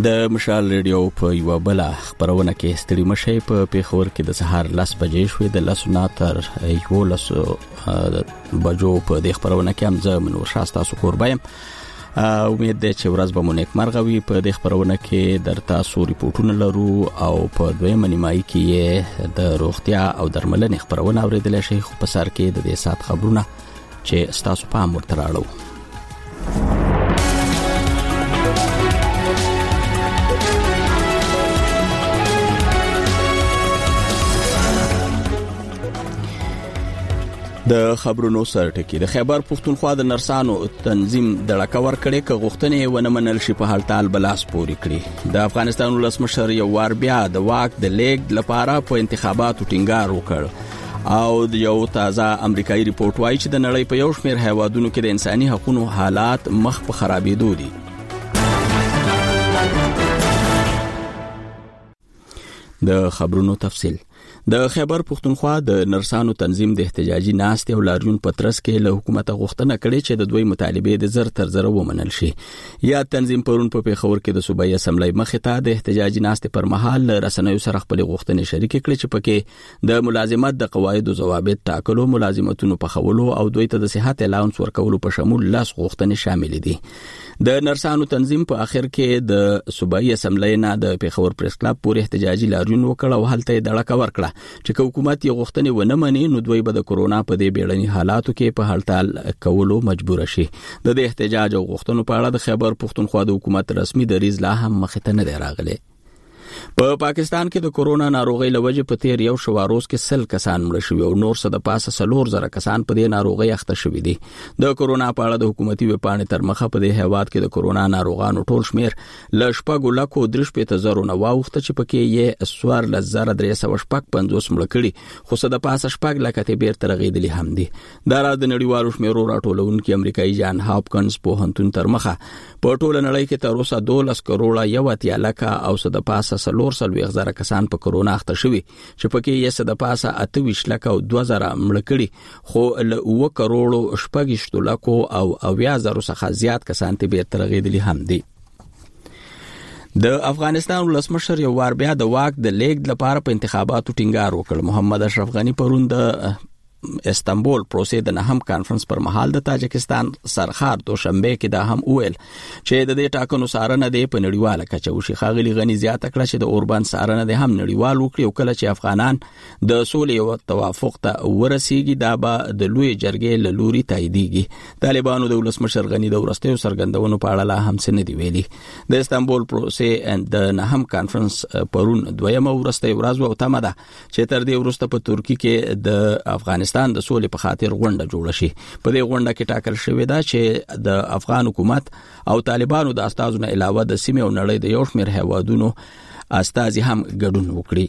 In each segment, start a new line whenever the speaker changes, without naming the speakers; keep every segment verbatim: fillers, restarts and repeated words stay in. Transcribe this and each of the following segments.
د مشال ریډیو په یو بل خبرونه کې ستړي مشي په پیښور کې د سهار لس بجې شوې د لسنا تر یو لس بجو په د خبرونه کې هم زه منور شاسته سو قربایم امید ده چې ورځ به مو نیک مرغوي په د خبرونه کې درته سو ریپورتونه لرو او په دویمه نیمایي کې د روغتیا او درملنې خبرونه اوریدل شي خو په سر کې د دې سات خبرونه چې ستاسو په امر تراړو د خبرونو سرټکی د خیبر پښتونخوا د نرسانو تنظیم د لکور کړي ک غوښتنې ونه منل شي په حالتال بلاس پوری کړي د افغانستان ولسمشر یو وار بیا د واک د لیګ لپاره په انتخاباتو ټینګار وکړ او د یو تازه امریکایي ریپورت وايي چې د نړۍ په یو شمېر هیوادونو کې د انساني حقوقو حالات مخ په خرابېدو دي د خبرونو تفصیل د خیبر پښتونخوا د نرسانو تنظیم د احتجاجي ناستې او لاریون پترس کې له حکومت غوښتنه کړې چې د دوی مطالبه د زر تر زر ومنل شي یا تنظیم پرون په پیښور کې د صوبایي اسمبلی مخې ته د احتجاجي ناستې پر مهال رسنیو سره خپل غوښتنې شریک کړې چې پکې د ملازمت د قواعد او ضوابط ټاکلو ملازمتونو په خولو او دوی ته د صحت الاونس ورکولو په شمول لاس غوښتنې شامل دي د نرسانو تنظیم په اخر کې د صوبایي اسمبلی نه د پیښور پریس کلب پورې احتجاجي لاریون وکړ او هلته د لکور کړه چې حکومت یې غوښتنې ونه مني نو دوی به د کورونا په دې بیړني حالاتو کې په هړتال کولو مجبور شي د دې احتجاج او غوښتنو په اړه د خیبر پښتونخوا د حکومت رسمي دریځ لا هم مخ ته نه راغلی په پا پاکستان کې د کورونا ناروغي لوجه په تیر یو شواروز کې سل کسان مړ شوي او نور څه د پاسه سلور زره کسان په دې ناروغي اخته شوي دي د کورونا په اړه د حکومتي وپاڼې تر مخه په دې هیواد کې د کورونا ناروغانو ټول شمیر ل شپږ لکو درش په تزرو نه واوخته چې پکې یې سوار ل زره درې سو شپږ پنځوس مړ کړي خو څه د پاسه شپږ لکه ته بیر ترغیدلی هم دي دا را د نړیوالو شمیرو راټولونکو امریکایي جان هاپکنز په هنتون تر مخه په ټول نړۍ کې تر اوسه دولس کروڑه یو اتیا لکه او څه د پاسه سلور سلوي غزاره کسان په کورونا اخته شوي چې پکې یې څه د پاسه اته ویشت لکه او دوه زره مړ کړي خو له اوه کروڑو شپږ لکو او اویا زره څخه زیات کسان ته بیر ترغیدلی هم دي د افغانستان ولسمشر یو وار بیا د واک د لیګ لپاره په انتخاباتو ټینګار وکړ محمد اشرف غنی پرون د استانبول پروسې د نهم کانفرنس پر مهال د تاجکستان سرخار دوشنبه کې دا هم ویل چې د دې ټاکنو سارنه د په نړیواله کچه وشي خاغلی غنی زیاته کړه چې د اوربان سارنه د هم نړیوال وکړي او کله چې افغانان د سولې او توافق ته ورسیږي دا به د لوی جرګې له لوري تاییدېږي طالبانو د ولسمشر غنی د ورستیو سرګندونو په اړه لا هم څه نه دی ویلي د استانبول پروسې د نهم کانفرنس پرون دویمه ورستۍ ورځ او تمه ده چې تر دې ورسته په ترکی کې د افغانستان د سولې په خاطر غونډه جوړه شي په دې غونډه کې ټاکل شوې ده چې د افغان حکومت او طالبانو د استازو نه علاوه د سیمې او نړۍ د یو شمېر هیوادونو استازي هم ګډون وکړي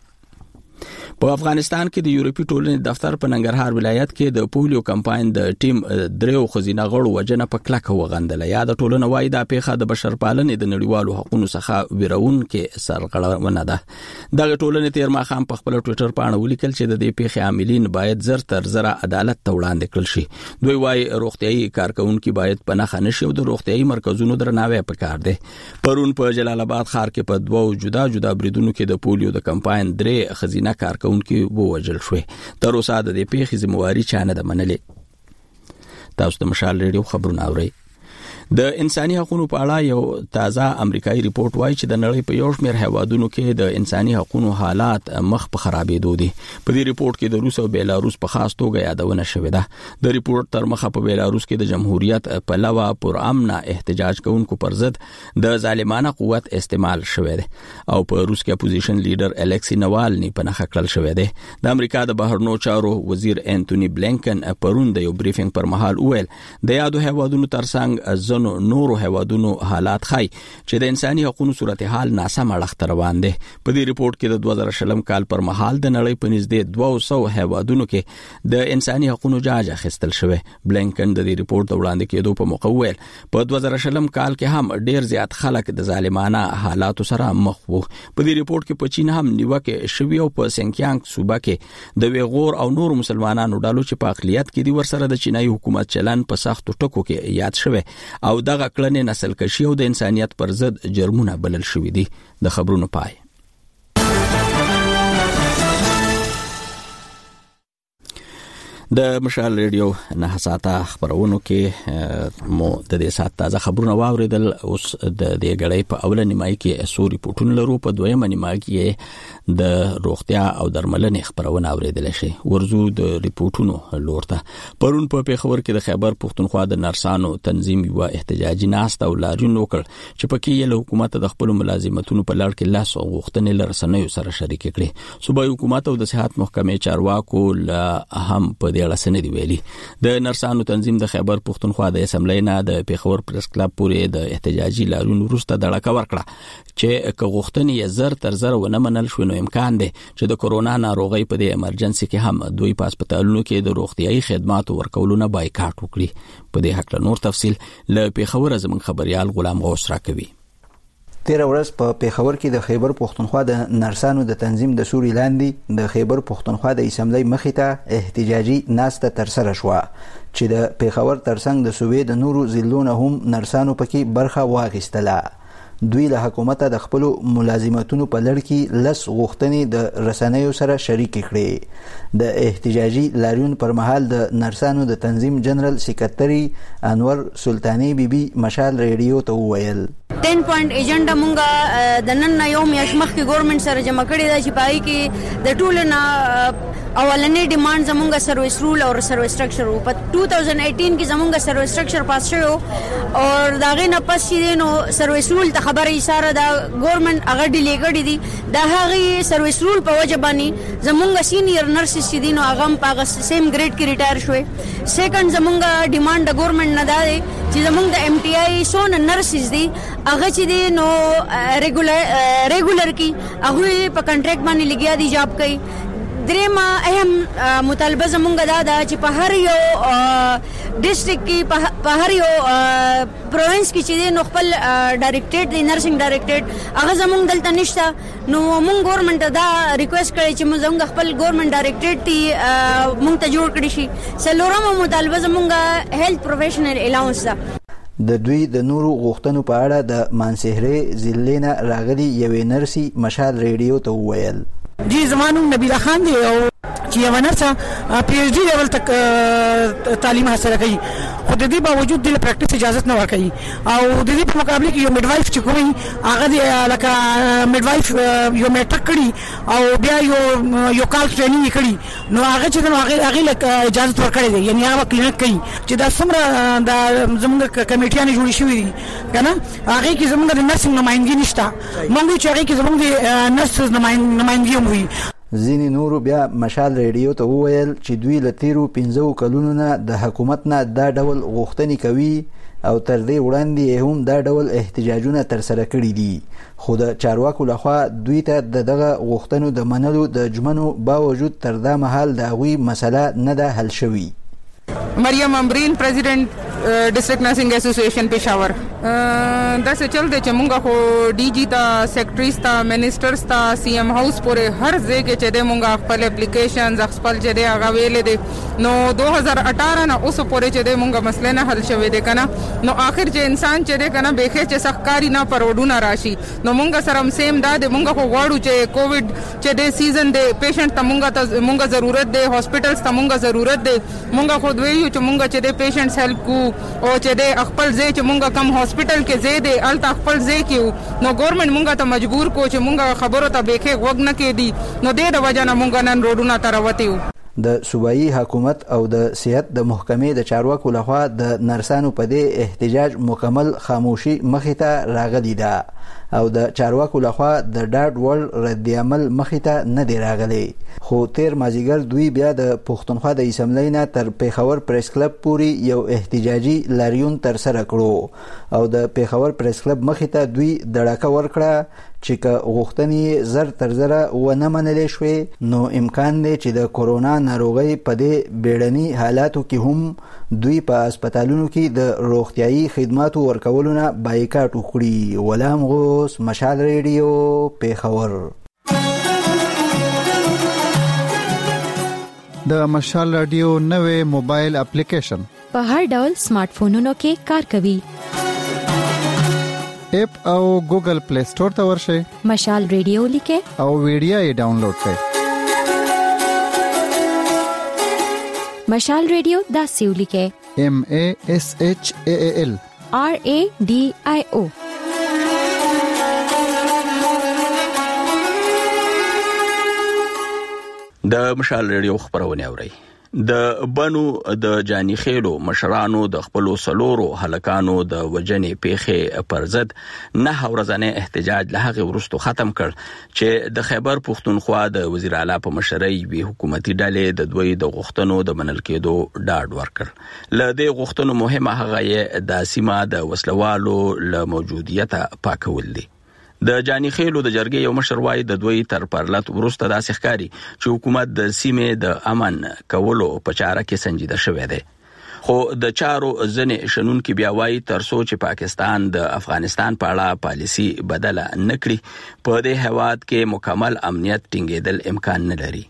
په افغانستان کې د یورپی ټولنې دفتر په ننګرهار ولایت کې د پولیو کمپاین د ټیم دریو خزینه غړو وجنه په کلک وغندله یا د ټولنې وای د پیخه د بشرپالنې د نړیوالو حقوقو څخه ویرون کې سرغړونه ده د ټولنې تیر ما خام په خپل ټوئیټر باندې ولیکل چې د دې پیخه عاملین باید زر تر زر عدالت ته وړاندې کړل شي دوی وای روغتيایي کارکونکو باید په نخښه نشي او د روغتيایي مرکزونو درناوی پکار دي پرون په جلال آباد ښار کې په دوو جدا جدا بریدونو کې د پولیو د کمپاین درې خزینه کارکونکو کې ووجل شوې تر اوسه د دې پیښې ذمہواری چانه ده منلې تاسو د مشال ریډیو خبرونه اورئ د انساني حقوقو په اړه یو تازه امریکایي ریپورت وايي چې د نړۍ په یو شمېر هیوادونو کې د انساني حقوقو حالات مخ په خرابېدو دي په دې ریپورت کې د روس او بیلاروس په خاص توګه یادونه شوې ده د ریپورت تر مخه په بیلاروس کې د جمهوریت په لوا پر امن احتجاج کوونکو پر ضد د ظالمانه قوت استعمال شوې ده او په روس کې اپوزیشن لیډر الکسی نوالني په نخښه کړل شوې ده د امریکا د بهرنیو چارو وزیر انټونی بلینکن پرون د یو بریفینګ پر مهال وویل د یادو هیوادونو ترڅنګ نو نورو هیوادونو حالات خای چې د انساني حقوقو صورتحال ناسم اړخ روان دي په دې ریپورت کې د دوه زره شلم کال پر مهال د نړۍ په نږدې دوه سوه هیوادونو کې د انساني حقوقو جاج اخیستل شوی بلینکن د دې ریپورت وړاندې کېدو په موقع ویل په دوه زره شلم کال کې هم ډیر زیات خلک د ظالمانه حالاتو سره مخ وو په دې ریپورت کې په چین هم نیوکه شوی او په سنکیانګ صوبه کې د ویغور او نور مسلمانانو ډلو چې په اقلیت کې دي ورسره د چینایي حکومت چلن په سختو ټکو کې یاد شوی او دغه کړنې نسل کشي او د انسانيت پر ضد جرمونه بلل شوې دي. د خبرونو پای. د مشال ریډیو نه ساته خبرونو کې مو د دې سات تازه خبرونه واوریدل. اوس د دې غړې په اوله نیمای کې سوري پټون لرو، په دویمه نیمای کې د روغتیا او درملنې خبرونه اوریدل شي. ورزو د ریپورتونو لورته. پرون په پیښور کې د خیبر پښتونخوا د نرسانو تنظیم یو احتجاجي ناسته او لاریون وکړ چې پکې یې له حکومت د خپل ملازمتونو په لړ کې لاس غوښتنې لرسنیو سره شریک کړي. صوبایي حکومت او د صحت محکمې چارواکو له هم په دې اړه سندې ویلي. د نرسانو تنظیم د خیبر پښتونخوا د اسمبلی نه د پیښور پریس کلب پورې د احتجاجي لاریون وروسته دړکه ورکړه چې که غوښتنې زر تر زر ونه منل شو نو امکان دی چې د کورونا ناروغي په دې امرجنسي کې هم دوی په هسپتالونو کې د روغتيایي خدماتو ورکولو نه بایکاټ وکړي. په دې حق له نور تفصیل له پیښور زموږ خبريال غلام غوث راکوي.
تیر ورځ په پیښور کې د خیبر پښتونخوا د نرسانو د تنظیم د سوري لاندې د خیبر پښتونخوا د اسمبلی مخې ته احتجاجي ناسته ترسره شوه چې د پیښور ترڅنګ د صوبې د نورو ضلعونو هم نرسانو پکې برخه واخیستله. دوی له حکومت د خپل ملازمتونو په لړ کې لس غوښتنې د رسنیو سره شریک کړي. د احتجاجي لاریون پر مهال د نرسانو د تنظیم جنرال سکرټري انور سلطانی بیبي مشال ریډیو ته وویل
ټین پوینټ ایجنډا مونږه د نن یو میاشت مخکې ګورنمنت سره جمع کړی دا چې پای کې د ټولو نه اولنې ډیماند زمونږه سرویس رول او سرویس سټرکچر او په دوه هزار اټین کې زمونږه سرویس سټرکچر پاس شو او داغه نه پس چې نو سرویس رول ته خبره اشاره دا ګورنمنت هغه ډیلی کړی دي. دا هغه سرویس رول په وجه باندې زمونږه سینیئر نرسز چې دي نو هغه په هغه سیم ګریډ کې ریټایر شوې. سیکنډ زمونږه ډیماند د ګورنمنت نه دا دی چې زمونږ د ایم ټي آی سون نرسز دي هغه چې دي نو ریګولر ریګولر کی هغه په کنټریکټ باندې لګیا دي جاب کوي. درېما اهم مطالبه زمونږ دا ده چې په هر یو ډیسټریکټ کې په هر یو پروینس کې چې نو خپل ډایریکټریټ دی نرسنګ ډایریکټریټ هغه زمونږ دلته نشته. نو مونږ ګورنمنت دا ریکوست کړی چې موږ خپل ګورنمنت ډایریکټریټ تی مونږ ته جوړ کړی شي. څلورمه مطالبه زمونږ هیلث پروفیشنل الاونس ده.
د دوی د نورو غوښتنو په اړه د مانسهره ضلع نه راغلي یوې نرسي مشال ریډیو ته وویل
جی زمانو نبیله خان دی او چې یو نرسه پی ایچ ډي لیول تک تعلیم حاصل کړي خو د دې باوجود د پریکټیس اجازه نه ورکړي او د دې په مقابله کې یو میډوایف چې کومي هغه د لکه میډوایف یو میټرک کړي او بیا یو یو کال ټریننګ کړي نو هغه چې نو هغه هغه اجازه ورکړي دي یعنی هغه کلینیک کوي چې دا څومره د زموږ کمیټیانه جوړې شوې دي کنه هغه کې زموږ د نرسنګ نمائندګي نشته مونږ چې هغه کې زموږ د نرسز نمائندګي وي.
ځینې نورو بیا مشال ریډیو ته وویل چې دوی له تیرو پنځو کلونو نه د حکومت نه دا ډول غوښتنې کوي او تر دې وړاندې هم دا ډول احتجاجونه ترسره کړي دي خو د چارواکو لخوا دوی ته دغه غوښتنو د منلو د ژمنو باوجود تر دا مهال د هغوی مسله نه ده حل شوې.
مریم امبرین پریزیډنټ ډسټریکټ نرسنګ اسوسییشن پېښور دا څه چل دی چې مونږ خو ډي جي تا سیکرټریز تا منسټرز تا سی ایم هاوس پورې هر ځای کې چې د مونږ خپل اپلیکیشنز خپل چې دی هغه ویلې دي نو دوه هزار اٹھارہ نه اوس پورې چې د مونږ مسله نه حل شوې ده کنه نو اخر چې انسان چې دی کنه به چې سخکاری نه پروډونه راشي نو مونږ سره سیم دا د مونږ خو غواړو چې کووډ چې د سیزن دی پیشنټ ته مونږ ته مونږ ضرورت دی هاسپټلز ته مونږ ضرورت دی مونږ خو دوی چې مونږ چې د پیشنټس هیلپ کو او چې د خپل ځای چې مونږ کم هاسپټل کې ځای دی الته خپل ځای کې نو ګورنمنت مونږ ته مجبور کو چې مونږ خبرو ته بیخې وګ نه کې دي نو د وجه نه مونږ نن روډونه تروتیو.
د صوبایي حکومت او د صحت د محکمې د چارواکو لخوا د نرسانو په دې احتجاج مکمل خاموشي مخې ته راغلي ده او د چارواکو لخوا د ډاډ وړ رد عمل مخې ته نه دی راغلی خو تیر مازیګر دوی بیا د پښتونخوا د اسمبلی نه تر پیښور پریس کلب پورې یو احتجاجي لاریون ترسره کړو او د پیښور پریس کلب مخې ته دوی دړکه ورکړه چې که غوښتنې زر تر زره ونه منلې شوې نو امکان دی چې د کورونا ناروغۍ په دې بیړني حالاتو کې هم دوی په هسپتالونو کې د روغتیایي خدماتو ورکولو نه بایکاټ وکړي. غلام غوث مشال ریډیو پیښور.
د مشال رادیو نوې موبایل اپلیکیشن
په هر ډول سمارټ فونونو کې کار کوي.
اپ او ګوګل پلی سٹور ته ورشئ،
مشال ریډیو لیکه
او ویډیو یې ډاونلوډ کړئ.
مشال ریډیو دا سیو لیکه
M A S H A A L
R A D I O.
د مشال ریډیو خبرونه اوري. د بنو د جانی خېلو مشرانو د خپل سلورو هلکانو د وجنې پیخه پر ضد نه ورځنه احتجاج له هغه ورستو ختم کړ چې د خیبر پښتونخوا د وزیر اعلی په مشرۍ وی حکومتي ډلې د دوی د غوښتنو د منل کېدو ډاډ ورکړ. ل دې غوښتنو مهمه هغه د سیمه د وسلوالو له موجودیت پاکول دي. د جانی خېلو د جرګې یو مشر وای د دوی تر پرلط ورسته داسې ښکاری چې حکومت د سیمې د امن کولو په چاره کې سنجیده شوی دی. خو د چارو ځنې شنون کې بیا وای تر څو چې پاکستان د افغانستان په اړه پالیسی بدله نکړي په دې هواد کې مکمل امنیت ټینګېدل امکان نه لري.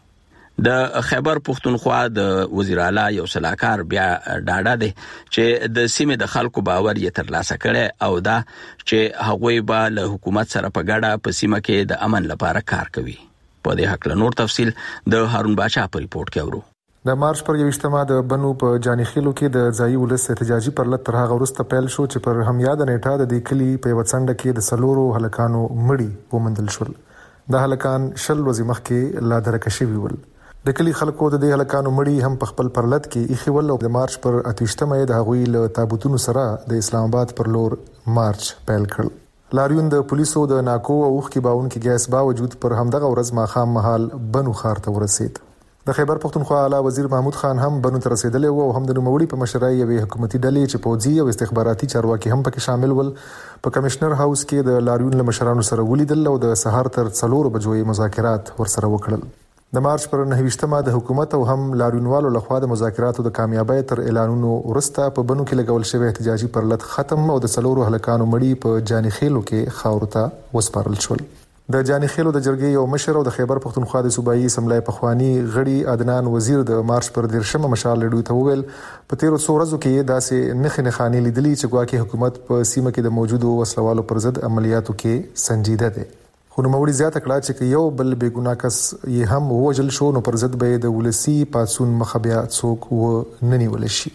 د خیبر پښتونخوا د وزیر اعلی یو صلاحکار بیا ډاډه دی چې د سیمې د خلکو باور یې ترلاسه کړي او دا چې هغوی به له حکومت سره په ګډه په سیمه کې د امن لپاره کار کوي. په دې حق له نور تفصیل د هارون بادشاه په ریپورت کې اورو.
د مارچ پر یوشتمه د بنو په جانی خېلو کې د ځایي ولس احتجاجي پرلط تر هغه وروسته پیل شو چې پر هم یاد نیټه د دې کلی په وڅنډه کې د سلورو هلکانو مړي ومندل شول. د هلکان شل ورځې مخکې لا درکه شوي ول. د کلی خلکو د دې هلکانو مړي هم په خپل پرلط کې ایخي ول او د مارچ پر اتوشتمه د هغوی له تابوتونو سره د اسلام آباد پر لور مارچ پیل کړ. لاریون د پولیسو د ناکو او اوخ کې باون کې ګیس باوجود پر همدغه ورځ ماخام مهال بنو خار ته ورسید. د خیبر پښتونخوا اعلی وزیر محمود خان هم بنو ته رسیدلی و او هم د نوموړي په مشرۍ یوې حکومتي ډلې چې پوځي او استخباراتي چارواکي هم پکې شامل ول په کمشنر هاوس کې د لاریون له مشرانو سره ولیدل او د سهار تر څلور بجو مذاکرات ورسره وکړل. د مارچ پر نهویشتمه د حکومت او هم لاریونوالو لخوا د مذاکراتو د کامیابی تر اعلانونو وروسته په بنو کې لګول شوی احتجاجي پرلط ختم او د څلورو هلکانو مړي په جانی خېلو کې خاورو ته وسپارل شول. د جانی خېلو د جرګې یو مشر او د خیبر پښتونخوا د صوبایي اسمبلی پخوانی غړي عدنان وزیر د مارچ پر دیرشمه مشال لډو ته وویل په تیرو څو ورځو کې داسې نخې نخانې لیدلې چې ګواکې حکومت په سیمه کې د موجودو وسلوالو پر ضد عملیاتو کې سنجیده دی. خو نوموړي زیاته کړه چې یو بل بېګناه کس یې هم ووژل شو نو پر ضد به د ولسی پاتسون مخه بیا څوک و نه نیول شي.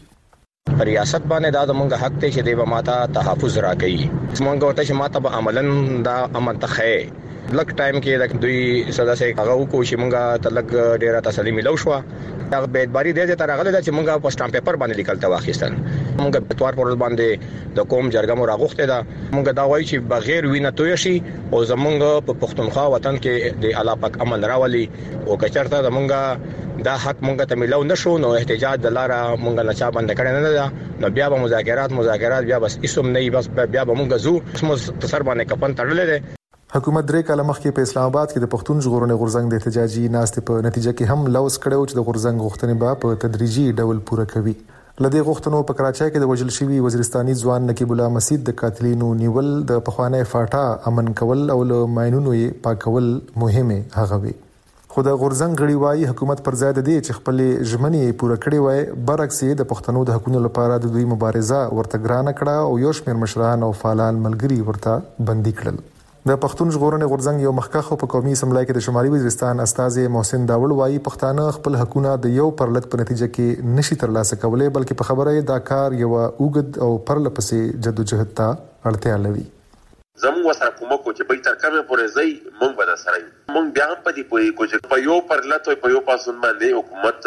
ریاست باندې دا زموږ حق ته چې دی ماته تحفظ راکړي. زموږ ورته چې ماته به عملاً دا امن تخې لک ټایم کې د دوی صدا سي هغه کوشش مونږه تلک ډیره تسلی ملو شو. هغه به اتباري دی تر هغه چې مونږه په سټامپ پیپر باندې لیکل تا واخیستل. مونږه په توار پر باندې د کوم جرګه مو راغوخته ده. مونږه دا وایي چې بغیر وینه توی شي او زمونږ په پښتونخوا وطن کې د الله پاک امن راولي او کچرته زمونږه دا حق مونږ ته ملو نشو نو احتجاج د لاره مونږ نه چا باندې کړی نه ده. نو بیا به مذاکرات مذاکرات بیا بس اسم نه بس بیا به مونږ زو اسمو تسر باندې کپن تړلې ده.
حکومت درې کاله مخکې په اسلام آباد کې د پښتون ژغورنې غورځنګ د احتجاجي ناستې په نتیجه کې هم لوث کړو چې د غورځنګ غوښتنې به په تدریجي ډول پوره کوي. لدې غوښتنو په کراچۍ کې د وژل شوی وزیرستاني ځوان نقیب الله مسعود د قاتلینو نیول د پخوانی فاټا امن کول او له ماينونو یې پاکول مهمه هغه وي. خو د غورځنګ غړي وايي حکومت پر ځای د دې چې خپل ژمنې پوره کړې وای برعکس د پښتنو د حقوقو لپاره د دوی مبارزه ورته ګرانه کړه او یو شمېر مشران او فعالان ملګري ورته بندي کړل. د پښتون ژغورنې غورځنګ یو مخکخ په قومي اسمبلی کې د شمالي وزیرستان استاذ محسن داوړ وايي پښتانه خپل حقوقونه د یو پرلط په نتیجه کې نشي ترلاسه کولای بلکې په خبره دا کار یو اوګد او پرلپسې جدوجہد ته اړتیا لري.
زموږ وسره کومه کو چې به تر کومه پورې ځي مونږ به سره مونږ بیا هم پدې پوي کو چې په یو پرلط او په یو پاسون باندې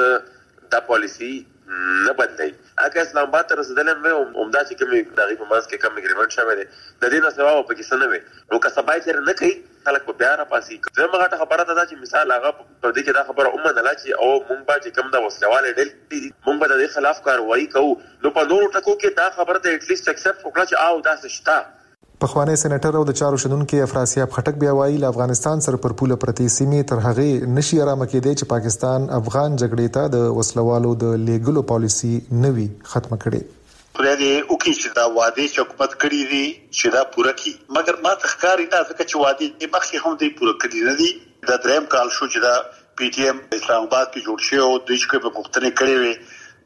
حکومت دا پالیسی نه بدلای. اګه اسلام آباد تر رسیدلم و عمدا چې کوم دغه په ماس کې کوم اګریمنت شوی دی د دې نه سوا په پاکستان نه وي نو که سبا یې نه کوي خلک په بیا را پاسي. زموږه ته خبره ده چې مثال هغه په دې کې دا خبره اومه نه لا چې او مونږ به چې کوم دا وسلواله ډل دي مونږ به د خلاف کاروایی کوو نو په نورو ټکو کې دا خبره ته اټ لیست اکسپټ وکړه چې او دا څه شته.
پخوانی سېنیټر او د چارو شنونکو افراسیاب خټک بیا وایي له افغانستان سره پر پوله پرتی سیمې تر هغه نشي آرامه کېدی چې پاکستان افغان جګړې ته د وسلوالو د لیګلو پالیسی نوي ختمه کړي.
پرې او کې چې دا وعده چې حکومت کړی دي چې دا پوره کړي مګر ما تخکاری دا ځکه چې وعده مخکې هم دی پوره کړی نه دي. د دریم کال شو چې دا پی ټی ایم اسلام آباد کې جوړ شو او د هیڅ په پښتنې کړي وي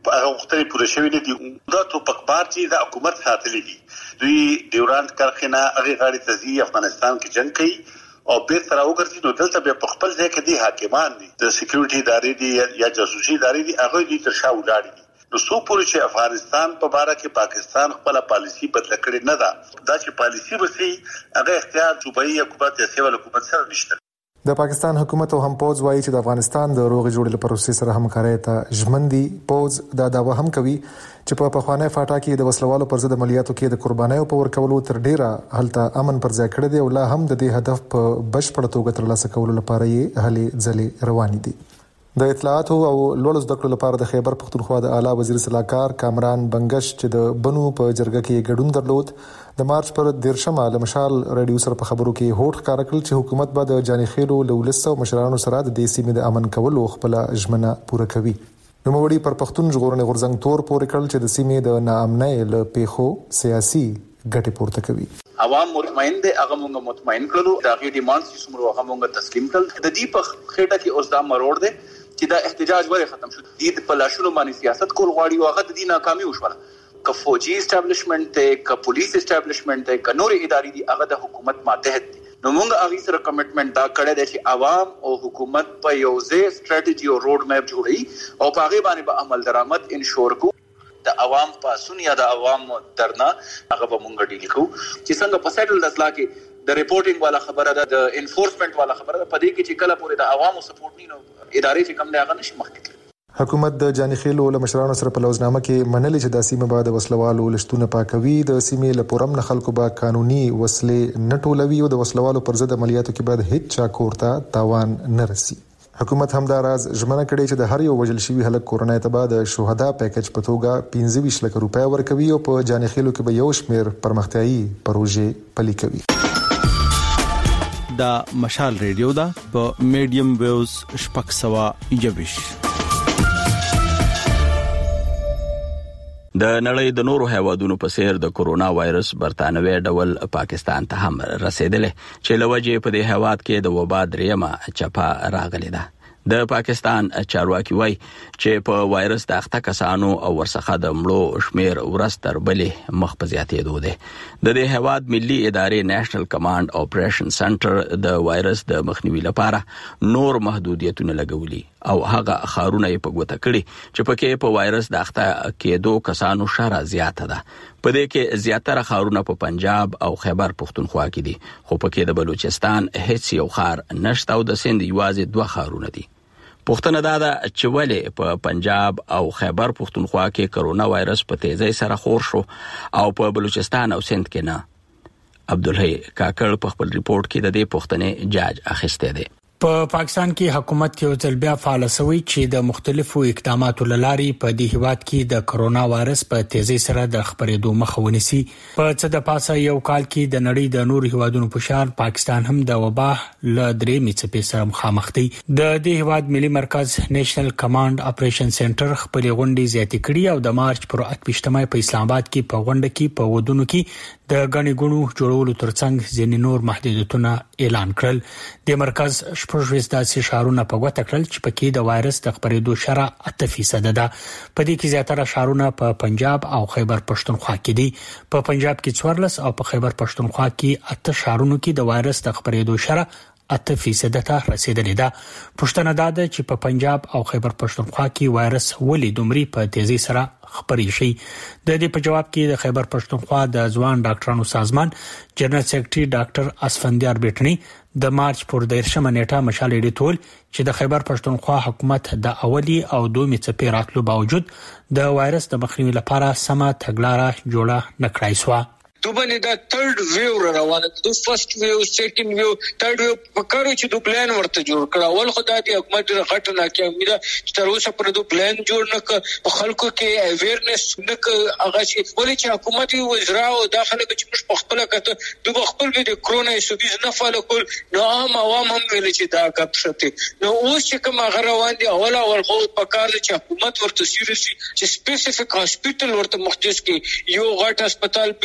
هغه وختونه پوره شوی نه دي. دا ټوپکبار چې د حکومت ساتلي دي دوی ډیورانت کرخنه هغه غاړي تزي افغانستان کې جنگ کوي او به تر وګرځي نو دلته به په خپل ځای کې دي حاکمان دي د سکیورټي ادارې دي یا جاسوسي ادارې دي هغه دي تر شا ولاړ دي. نو سو پوری چې افغانستان په باره کې پاکستان خپل پالیسی بدل کړي نه ده. دا چې پالیسی وسی هغه اختیار صوبایي حکومت یا سیول حکومت سره نشته.
د پاکستان حکومت او هم پوز وایي چې د افغانستان د روغ جوړېدو پروسې سره همکاري ته ژمن دي. پوز دا داوا هم کوي چې په پخوانی فاټا کې د وسلوالو پر ضد عملیاتو کې د قربانیو په ورکولو تر ډیره هلته امن پر ځای کړی دی او لا هم د دې هدف په بشپړ توګه ترلاسه کولو لپاره یې هلې ځلې روانې دي. د اطلاعات او لوړ زده کړو لپاره د خیبر پختونخوا د اعلی وزیر صلاحکار کامران بنگش چې د بنو په جرګه کې ګډون درلود د مارچ پر دیرشمه له مشال رادیو سره په خبرو کې هوټ ښکار کړل چې حکومت به د جاني خېلو له ولسو مشرانو سره د دې سیمې د امن کولو خپل ژمنه پوره کوي. نوموړي پر پښتون ژغورنې غورځنګ تور پورې کړل چې د سیمې د ناامنۍ له پیښو سیاسي ګټې پورته کوي.
عوام مطمئن دي هغه موږ مطمئن کړو دا غي ډیمانډ چې څومره هغه موږ تسلیم کړل. د دې په خېټه کې اوس دا مروړ دي چې دا احتجاج ولې ختم شو. د پلاشونو باندې سیاست کول غواړي او هغه د دې ناکامي وشوله. که فوجي اسټابلیشمنت ته که پولیس اسټابلیشمنت ته که نور ادارې دي هغه د حکومت ماتحت دي. نو موږ هغه سره کمټمنټ دا کړی دی چې عوام او حکومت په یو ځای سټریټجی او روډ میپ جوړي او په هغه باندې به عمل درآمد انشور کو. د عوام پاسون یا د عوام درنا هغه به مونږ ډیل کوو چې څنګه په سیټل د اصلاح کې د ریپورټینګ والا خبره ده د انفورسمنت والا خبره ده. په دې کې چې کله پورې د عوامو سپورټ نه ادارې چې کوم دی هغه نشي مخکې.
حکومت د جاني خېلو له مشرانو سره په لوزنامه کې منلي چې د سیمه بعد وسلوالو لشتونه پاکوي د سیمې له پورم نه خلکو به قانوني وسلې نه ټولوي او د وسلوالو پر ضد عملیاتو کې بعد هیڅ چا کورته تاوان نه رسي. حکومت هم دا راز ژمنه کړې چې د هر یو وجل شوی هلک کورنۍ ته به د شهدا پیکج په توګه پنځه ویشت لک روپۍ ورکوي او په جاني خېلو کې به یو شمېر پرمختیايي پروژې پلي کوي.
دا مشال ریډیو دا په میډیم ویوز شپږ سوه یوویش.
د نړۍ د نورو هیوادونو په څیر د کورونا وایرس برتانوي ډول پاکستان ته هم رسیدلی چې لوجه په دې هیواد کې د وبا دریمه چپه راغلی ده. د پاکستان چارواکي وایي چې په وایرس د اخته کسانو او ورڅخه د مړو شمیر ورځ تر بلې مخ په زیاتېدو دی. د دې هیواد ملي ادارې نېشنل کمانډ اپریشن سنټر د وایرس د مخنیوي لپاره نور محدودیتونه لګولي او هغه خارونه یې په ګوته کړي چې پکې په وایرس د اخته کېدو کسانو شره زیاته ده. په دې کې زیاتره خارونه په پنجاب او خیبر پختونخوا کې دي خو پکې د بلوچستان هیڅ یو خار نشته او د سند یوازې دوه خارونه دي. پښتنه دا ده چې ولې په پنجاب او خیبر پختونخوا کې کرونا وایرس په تیزی سره خور شو او په بلوچستان او سند کې نه. عبدالحی کاکړ په خپل ریپورت کې د دې پښتنې جاج اخیسته دی.
په پاکستان کې حکومت یو ځل بیا فعال شوی چې د مختلفو اقداماتو لاري په دې هیواد کې د کرونا وایرس په تیزی سره د خبرېدو مخه ونیسي. په څه د پاسه یو کال کې د نړۍ د نور هیوادونو په شان پاکستان هم د وبا له درېمې څپې سره مخامخ دی. د دې هیواد ملي مرکز نېشنل کمانډ اپریشن سنټر خپل غونډې زیاتې کړي او د مارچ پر اتمه په اسلام آباد کې په غونډه کې په ودونو کې د غني ګونو جوړولو ترڅنګ ځینې نور محدودیتونه اعلان کړل. د مرکز شپږ داسې شهرونه په ګوته کړل چې پکې د وایرس د خپرېدو شرح اته فیصد ده. په دې کې زیاتره شهرونه په پنجاب او خیبر پښتونخوا کې دي. په پنجاب کې څوارلس او په خیبر پښتونخوا کې اته شهرونو کې د وایرس د خپرېدو شرح اته فیصد ته رسیدلې ده. پښتنه دا ده چې په پنجاب او خیبر پښتونخوا کې وایرس ولې دومره په تیزی سره خپرې شي. د دې په جواب کې د خیبر پښتونخوا د ځوان ډاکټرانو سازمان جنرال سیکریټري ډاکټر اسفندیار بیٹنی د مارچ پر دیرشمه نیټه مشال ایډیټول چې د خیبر پښتونخوا حکومت د اولی او دومې څپې راتلو باوجود د وایرس د مخنیوي لپاره سمه تګلاره جوړه نکړای سو.
دوبنه دا تھرد ویو روانه د فرست ویو سیکنډ ویو تھرد ویو په کارو چې د پلان ورته جوړ کړه. ول خدای دې حکومت غټ نه کې امید چې تر اوسه پر د پلان جوړ نه ک په خلکو کې اویرنس نه ک هغه چې ولې چې حکومت وزرا او داخله کې مش په خپل کته د خپل به د کرونا سوبیز نه فالو کول نو عام عوام هم ویل چې دا کپ شته. نو اوس چې کوم غروان دي اول اول خو په کار چې حکومت ورته سیریسي چې سپیسیفیک هاسپټل ورته مختص کې یو غټ هسپتال بالکل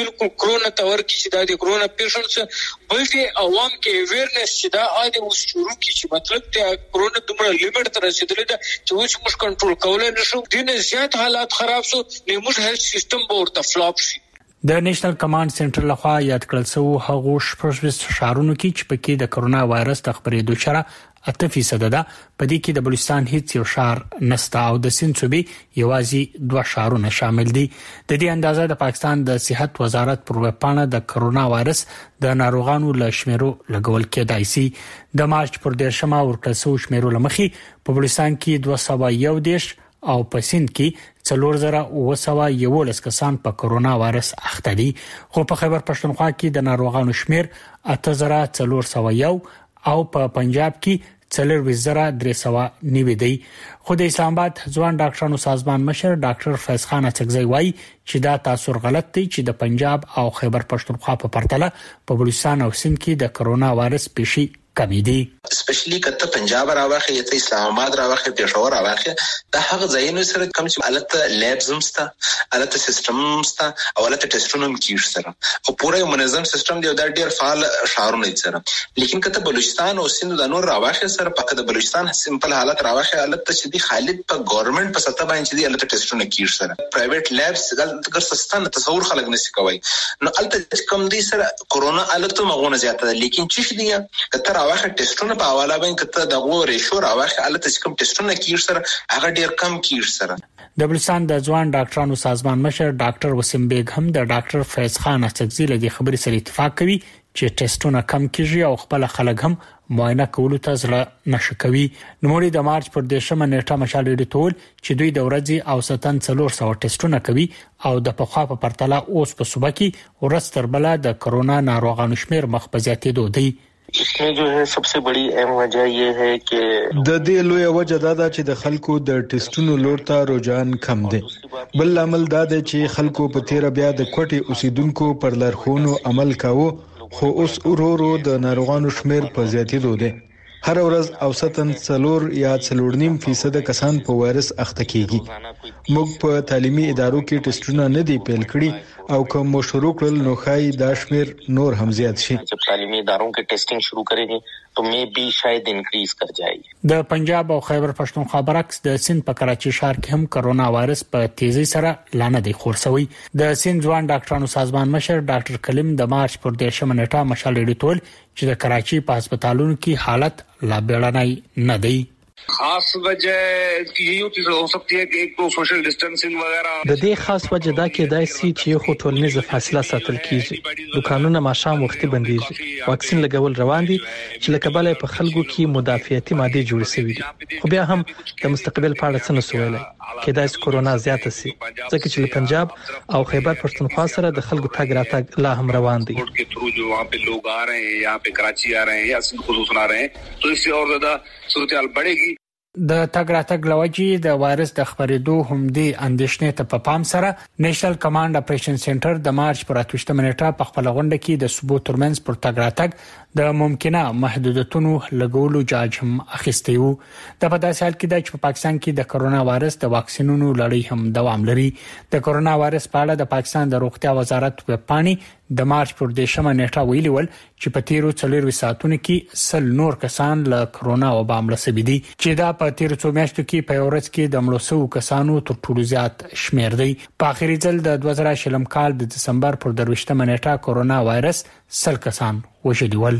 کرونا تور کې چې دا د کرونا پیشنټس بلکې عوام کې اویرنس چې دا اده اوس شروع کی چې مطلب د کرونا دومره لیمټ ته رسیدلی دا چې اوس موږ کنټرول کولای نشو دینه زیات حالات خراب شو نو موږ هیلث سیستم به ورته فلاپ شي.
د نېشنل کمانډ سنټر لخوا یاد کړل شو هغه شپږ شهرونو کې چې پکې د کرونا وایرس د خپرېدو شره اته فیصد ده په دې کې د بلوچستان هیڅ یو شهر نسته او د سند صوبې یوازې دوه شهرونه شامل دي. د دې اندازه د پاکستان د صحت وزارت پر ویب پاڼه د کرونا وایرس د ناروغانو له شمیرو لګول کېدای شي. د مارچ پر دیرشمه ورکړل شو شمیرو لمخې په بلوچستان کې دوه سوه یو دیش او په سند کې څلور زره اوه سوه یولس کسان په کرونا وایرس اخته دي. خو په خیبر پښتونخوا کې د ناروغانو شمیر اته زره څلور سوه یو او په پنجاب کې څلور وزره درې سوه نیوي دی. خو د اسلام آباد ځوان ډاکټرانو سازمان مشر ډاکټر فیض خان اڅکزی وایي چې دا تاثر غلط دی چې د پنجاب او خیبر پښتونخوا په پرتله په بلوچستان او سند کې د کرونا وایرس پیښې کمی دي.
سپیشلی کته پنجاب راوخه یا ته اسلام آباد راوخه پېښور راوخه دا هغه ځایونه سره کوم چې الته لیبز همسته الته سیستم همسته او الته ټیسټونه هم کیږي سره خو پوره منظم سیستم دی دا ډیر فعال شهرونه سره. لیکن کته بلوچستان او سند د نور راوخه سره پکې د بلوچستان سمپل حالت راوخه الته چې دی خالد په ګورنمنت په سطح باندې دی الته ټیسټونه کیږي سره پرایویټ لیبز ګر سستان تصور خلک نشي کوي نو الته کوم دی سره کورونا الته مغونه زیاته ده. لیکن چې دی کته واخه ټیسټونه په حواله باندې کته دغه ریشو راوخه الته چې کوم ټیسټونه کیږي سره هغه ډیر کم کیږي سره.
د بلوچستان د ځوان ډاکټرانو سازمان مشر ډاکټر وسیم بیگ هم د ډاکټر فیض خان اڅکزی له خبرې سره اتفاق کوي چې ټیسټونه کم کیږي او خپل خلک هم معاینه کولو ته ځله نشي کوي. نوموړي د مارچ پر دیرشمه نیټه مشال ډیټول چې دوی د ورځې او ستن څلور سوه ټیسټونه کوي او د پخوا په پرتله اوس په صوبه کې ورځ تر بله د کرونا ناروغانو شمیر مخ په زیاتېدو دی.
इसमें जो है सबसे बड़ी अहम वजह ये है कि
د دې لوی وجه دا ده چې د خلکو د ټیسټونو لور ته رجحان کم دی. بل عمل دا دی چې خلکو په تیر بیا د کوټي اوسیدونکو پر لارښوونو عمل کاوه خو اوس ورورو د ناروغانو شمیر په زیاتېدو دی. هر ورځ اوسطن څلور یا څلور نیم فیصد کسان په وایرس اخته کیږي. موږ په تعلیمي ادارو کې ټیسټونه نه دی پیل کړی او کوم مشورو کړل نو خای دا شمیر نور هم زیات شي.
जब تعلیمی اداروں के टेस्टिंग शुरू करेंगे तो मे भी शायद इंक्रीज कर जाएगी.
د پنجاب او خیبر پښتونخوا برعکس د سند په کراچي ښار کې هم کرونا وایرس په تیزی سره لانه دی خورسوي. د سند ځوان ډاکټرانو سازمان مشر ډاکټر کلیم د مارچ پر دیرشمه نیټه مشال ډیټول چې د کراچي په هسپتالونو کې حالت لا بیړنی نه دی.
خاص وجہ یہی ہو سکتی ہے کہ ایک تو سوشل ډیسټنسینګ وغیرہ
د دې خاص وجه دا کېدای شي چې یو ټولنیزه فاصله ساتل کیږي. دکانونه ماښام وختي بنديږي. واکسین لګول روان دي چې لکه بل په خلکو کې مدافعتي ماده جوړ شوې دي. خو بیا هم د مستقبل په اړه څه نه سویل کېدای شي کورونا زیاته شي ځکه چې پنجاب او خیبر پښتونخوا سره د خلکو تاګ راتګ لا هم روان دي.
के थ्रू जो वहाँ पे लोग आ रहे हैं यहाँ पे कराची आ रहे हैं या सिंध खसूस आ रहे हैं तो इससे और ज्यादा सूरत-ए-हाल बढ़ेगी.
د تګ راتګ لوجې د وایرس د خپرېدو هم دی اندېښنې ته په پام سره نېشنل کمانډ اپریشن سنټر د مارچ پر اتوشتمه نیټه په خپل غونډه کې د صوبو ترمنځ پر تګ راتګ د ممکنه محدودیتونو لګولو جاج هم اخیستی وو. د په داسې حال کې د چې په پاکستان کې د کرونا وایرس د واکسینونو لړۍ هم دوام لري. د کرونا وایرس په اړه د پاکستان د روغتیا وزارت ویب پاڼې د مارچ پر دیرشمه نیټه ویلي ول چې په تیرو څلور ساعتونو کې سل نور کسان له کرونا وبا مړه شوي دي چې دا په تیرو څو میاشتو کې په ورځ کې د مړو شوو کسانو تر ټولو زیات شمیر دی. په اخري ځل د دوه زره شلم کال د دسمبر پر درویشتمه نیټه کرونا وایرس سل کسان وژلي ول.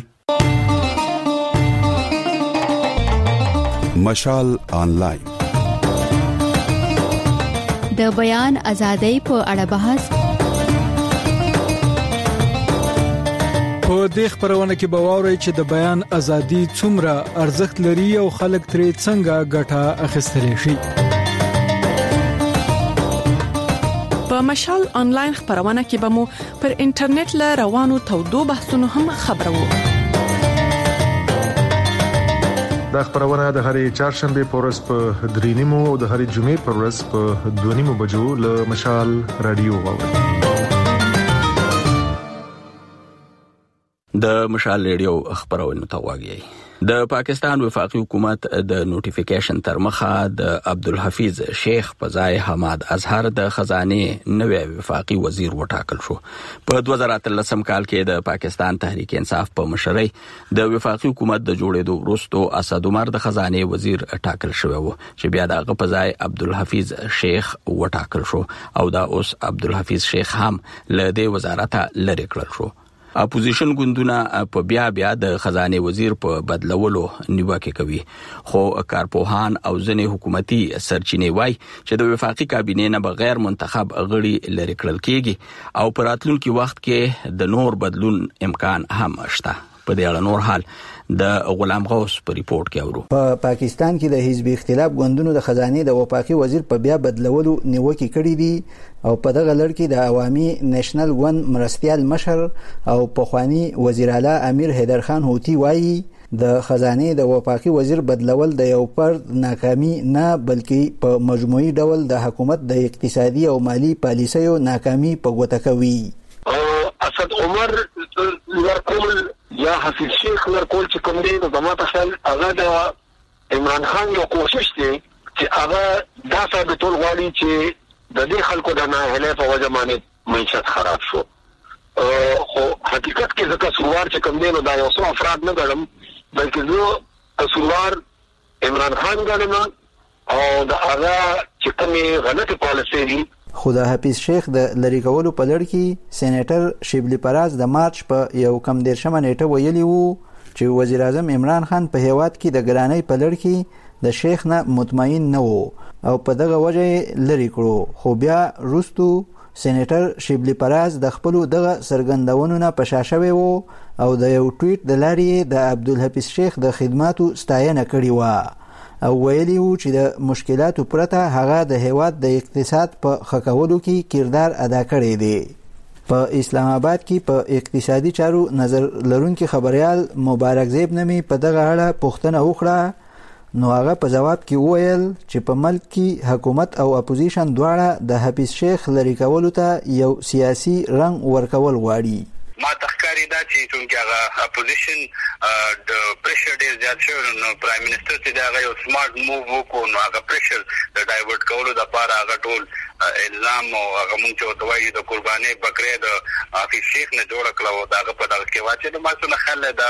مشال آنلاین
د بیان ازادۍ په اړه بحث.
په دې خبرونه کې به واورئ چې د بیان ازادي څومره ارزښت لري او خلک ترې څنګه ګټه اخیستلی شي.
په مشال آنلاین خبرونه کې به مو پر انټرنیټ له روانو تودو بحثونو هم خبرو.
دا خبرونه د هرې چهارشنبه په ورځ په درې نیمو او د هرې جمعې په ورځ په دوه نیمو بجو له مشال رادیو واورئ.
د مشال ریډیو خبرونه ته واګي. د پاکستان وفاقي حکومت د نوټیفیکیشن تر مخه د عبدالحفیظ شیخ په ځای حماد اظهر د خزانه نوې وفاقي وزیر وټاکل شو. په دوه زره اتلسم کال کې د پاکستان تحریک انصاف په مشرۍ د وفاقي حکومت د جوړېدو وروسته اسد عمر د خزانه وزیر ټاکل شوی و چې بیا د هغه په ځای عبدالحفیظ شیخ وټاکل شو او دا اوس عبدالحفیظ شیخ هم له دې وزارت لرې کړل شو. اپوزیشن ګوندونه په بیا بیا د خزانه وزیر په بدلولو نیوکه کوي، خو کارپوهان او ځینې حکومتي سرچینې وایي چې د وفاقي کابینې نه بغیر منتخب غړي لري کړل کېږي او په راتلونکي وخت کې د نور بدلون امکان هم شته. په دې اړه نور حال د غلام غوث په ریپورت کې اورو.
په پاکستان کې د حزب اختلاف ګوندونو د خزانه د وفاقي وزیر په بیا بدلولو نیوکه کړې دي او په دغه لړ کې د عوامي نېشنل ګوند مرستيال مشر او پخوانی وزیر اعلی امیر حیدر خان هوتی وایي د خزانه د وفاقي وزیر بدلول د یو پر ناکامي نه بلکې په مجموعي ډول د حکومت د اقتصادي او مالی پالیسیو ناکامي په ګوته کوي.
اسد عمر لرکول یا حفیظ شیخ لرکول چې کوم دی نو زموږ خیال هغه د عمران خان یو کوشش دی چې هغه دا ثابتول غواړي چې د دې خلکو د نااهلۍ په وجه باندې معیشت خراب شو. خو حقیقت کې ځکه سوار چې کوم دی نو دا یو څو افراد نه ګڼم بلکې زه سوار عمران خان ګڼم او د هغه چې کومې غلطې پالیسۍ دي.
خو د حفیظ شیخ د لری کولو په لړ کې سېنیټر شبلی پراز د مارچ په یو کم دیرشمه نیټه ویلي وو چې وزیر اعظم عمران خان په هیواد کې د ګرانۍ په لړ کې د شیخ نه مطمئن نه وو او په دغه وجه لری کړو. خو بیا وروستو سېنیټر شبلی پراز د خپل دغه سرګندونو نه پشاشوي وو او د یو ټویټ د لارې د عبدالحفیظ شیخ د خدماتو ستاینه کړې و او ویلي وو چې د مشکلاتو پرته هغه د هیواد د اقتصاد په خکولو کې کردار ادا کړی دی. په اسلام آباد کې په اقتصادي چارو نظر لرونکي خبريال مبارک زیب نمی په دغه اړه پوښتنه وکړه نو هغه په جواب کې وویل چې په ملک کې حکومت او اپوزیشن دواړه د حفیظ شیخ لری کولو ته یو سیاسي رنګ ورکول غواړي.
ما تخکاری دا چې چونکه هغه اپوزیشن د پریشر ډیر زیات شو نو پرایم منسٹر چې دا یو سمارټ موو وکړو نو هغه پریشر د ډایورټ کولو د لپاره هغه ټول الزام او هغه مونږ چې وتوایي د قرباني بکرې د حفیظ شیخ نه جوړ کړو دا هغه په دغه کې واچې نو ما څنګه خل دا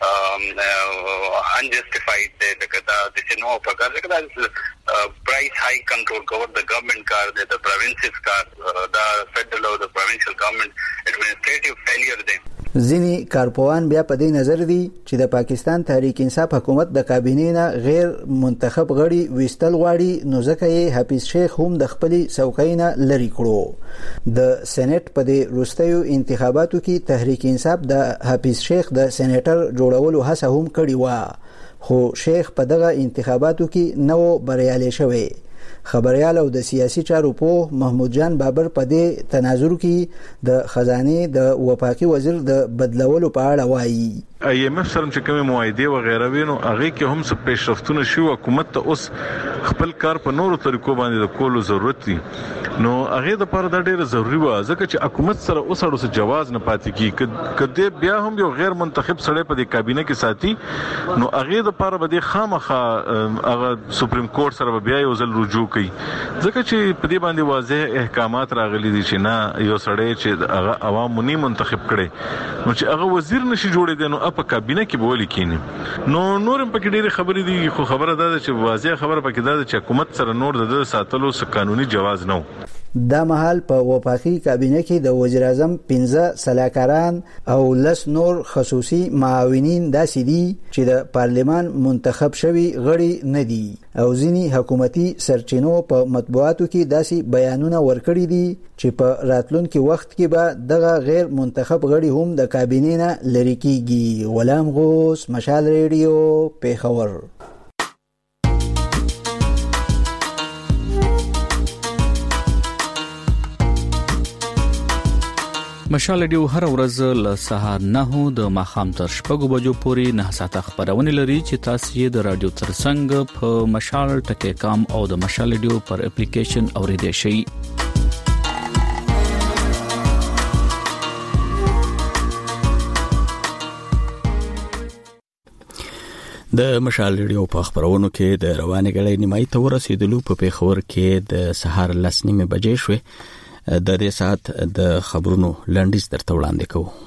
انجسټیفاید دی دا د سينو په کار کې دا پرایس هاي کنټرول کول د ګورنمنت کار دی د پروینسز کار دا فدرل او د پروینشل ګورنمنت اډمنسټریټیو فیلیر دی.
ځینی کارپوهان بیا په دې نظر دي چې د پاکستان تحریک انصاف حکومت د کابینې نه غیر منتخب غړي وستل غواړي نو ځکه یې حفیظ شیخ هم د خپل څوکۍ نه لری کړو. د سېنات په دې وروستیو انتخاباتو کې تحریک انصاف د حفیظ شیخ د سېنیټر جوړولو هڅه هم کړې و خو شیخ په دغه انتخاباتو کې نو بریالي شوی. خبريال او د سیاسي چارو په محمود جان بابر په دې تناظر کې د خزانه د وفاقي وزیر د بدلولو په اړه وایي.
ای ایم اف سره چې کومه معاهده و غیره وینو هغه کې هم څه پیشرفتونه شو حکومت ته اوس خپل کار په نورو طریقو باندې د کولو ضرورت دی نو هغه د پر د ډیره ضروری و ځکه چې حکومت سره اوس اړو جواز نه پاتې کی کده بیا هم یو غیر منتخب سره په دې کابینه کې ساتي نو هغه د پر به خامخه هغه سپریم کورټ سره بیا یو ځل رجوع کوي ځکه چې په دې باندې واضح احکامات راغلي دي چې نه یو سړی چې هغه عوام مونږ منتخب کړي نو چې هغه وزیر نشي جوړېدل نو په کابینه کې بولی کینی نو نورم پکې ډېری خبرې دي خو خبره ده چې واضح خبره پکې ده چې حکومت سره نور د ساتلو س قانوني جواز نه
دا مهال په وفاقي کابینه کې د وزیر اعظم پنځه سلاکاران او لس نور خصوصي معاونین داسې دي چې د پارلمان منتخب شوي غړي نه دي او ځینی حکومتي سرچینو په مطبوعاتو کې داسې بیانونه ورکړي دي چې په راتلونکي وخت کې به دغه غیر منتخب غړي هم د کابینې نه لری کیږي. غلام غوث، مشال ریډیو، پیښور.
مشال ډیو هر ورځ له سهار نه د ماخام تر شپږو بجو پورې نه ساعته خبرونه لري چې تاسو یې د رادیو ترڅنګ په مشال ټکی کام او د مشال ډیو پر اپلیکیشن اوریدئ شئ.
د مشال ریډیو په خبرونو کې د روانې غړې نیمای ته ورسېدلو په پیښور کې د سهار لس نیمه بجې شوې. د دې ساعت د خبرونو لنډیز درته وړاندې کوو.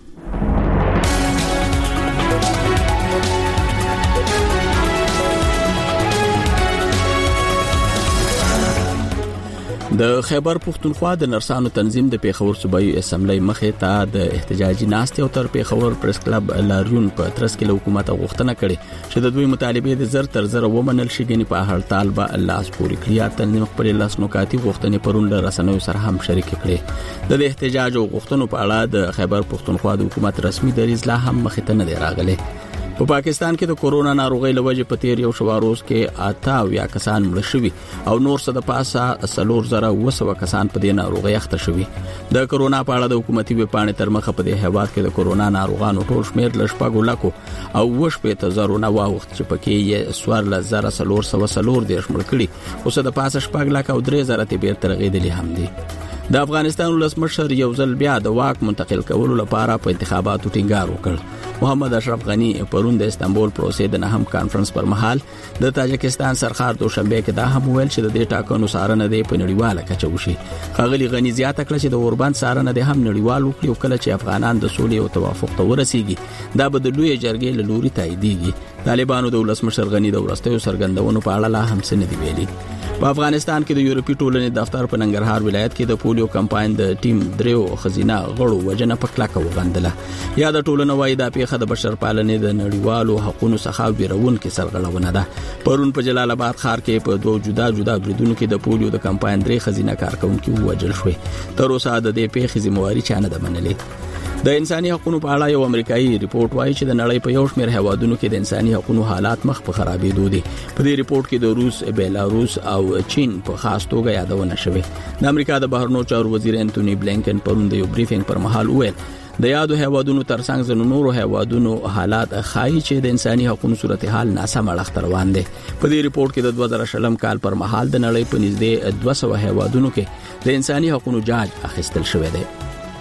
د خیبر پختونخوا د نرسانو تنظیم د پیښور صوبایي اسمبلی مخې ته د احتجاجي ناستې او تر پیښور پریس کلب لاریون په ترڅ کې له حکومت غوښتنه کړې چې د دوی مطالبه د زر تر زر ومنل شي. غني په هړتال به لاس پورې کړی. تنظیم خپل لاس نوکاتي غوښتنې پرون له رسنیو سره هم شریک کړې. د احتجاج او غوښتنو په اړه د خیبر پختونخوا د حکومت رسمي دریځ لا هم مخې ته نه دی راغلی. په پا پاکستان کې د کورونا ناروغۍ لوجه په تیر یو شواروز کې آتا یا کسان مړ شوي او نور څه د پاسه سلور زره وسو کسان په دې ناروغۍ اخته شوي. د کورونا په اړه د حکومتي وپاڼې تر مخه په دې هیواد کې د کورونا ناروغانو ټول شمیر ل شپږ لکو او وش په تزارو نه واوخت چې پکې یې سوار ل زره سلور سو سلور د شمړ کړي او څه د پاسه شپږ لک او درې زره ته بیرته رغېدلې هم دي. د افغانستان ولسمشر یو ځل بیا د واک منتقل کولو لپاره په انتخاباتو ټینګار وکړ. محمد اشرف غنی پرون د استانبول پروسې د نهم کانفرنس پر مهال د تاجکستان سرخار دوشنبه کې دا هم ویل چې د دې ټاکنو سارنه دی په نړیواله کچه وشي. خغلی غنی زیاته کړه چې د اوربند سارنه دی هم نړیوال وکړي او کله چې افغانان د سولې او توافق ته ورسیږي دا به د لوی جرګې له لوري تاییدېږي. طالبانو د ولسمشر غنی د ورستیو سرګندونو په اړه لا هم څه نه دی ویلي. په افغانستان کې د یورپی ټولنې دفتر په ننګرهار ولایت کې د پولیو کمپاین د ټیم دریو خزینه غړو وجنه په کلاکه وغندله. یا د ټولنې وای د پیښه د بشر پالنې د نړیوالو حقوقو څخه بیرون کې سرغړونه ده. پرون په جلال آباد ښار کې په دوه جدا جدا بریدونو کې د پولیو د کمپاین درې خزینه کارکونکو وژل شوې. تر اوسه د دې پیښې ذمہواری چا نه ده منلې. د انساني حقوقو په اړه یو امریکایي ریپورت وایي چې د نړۍ په یو شمېر هیوادونو کې د انساني حقوقو حالات مخ په خرابېدو دي. په دې ریپورت کې د روس، بیلاروس او چین په خاص توګه یادونه شوې. د امریکا د بهرنیو چارو وزیر انټونی بلینکن پرون د یو بریفینګ پر مهال وویل د یادو هیوادونو ترڅنګ ځینو نورو هیوادونو حالات ښایي چې د انساني حقوقو صورتحال ناسم اړخ روان دي. په دې ریپورت کې د دوه زره شلم کال پر مهال د نړۍ په نږدې دوه سوه هیوادونو کې د انساني حقوقو جاج اخیستل شوی دی.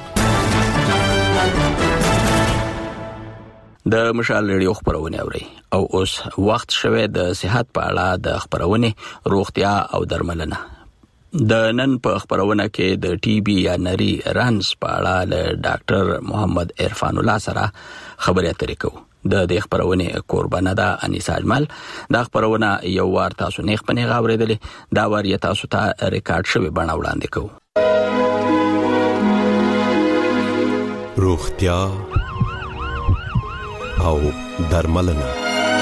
د مشال ریډیو خبرونه اوري او اوس وخت شوه د صحت په اړه د خبرونه روغتیا او درملنه. د نن په خبرونه کې د ټي بي یا نری رنز په اړه له ډاکټر محمد عرفان الله سره خبرې اترې کوو. د دې خبرونه قربانه ده انیسا اجمل. دا خبرونه یو وار تاسو نه خپنه غوړېدلې دا وار یې تاسو ته ریکارډ شوی بڼه وړاندې کوو.
روغتیا او درملنه.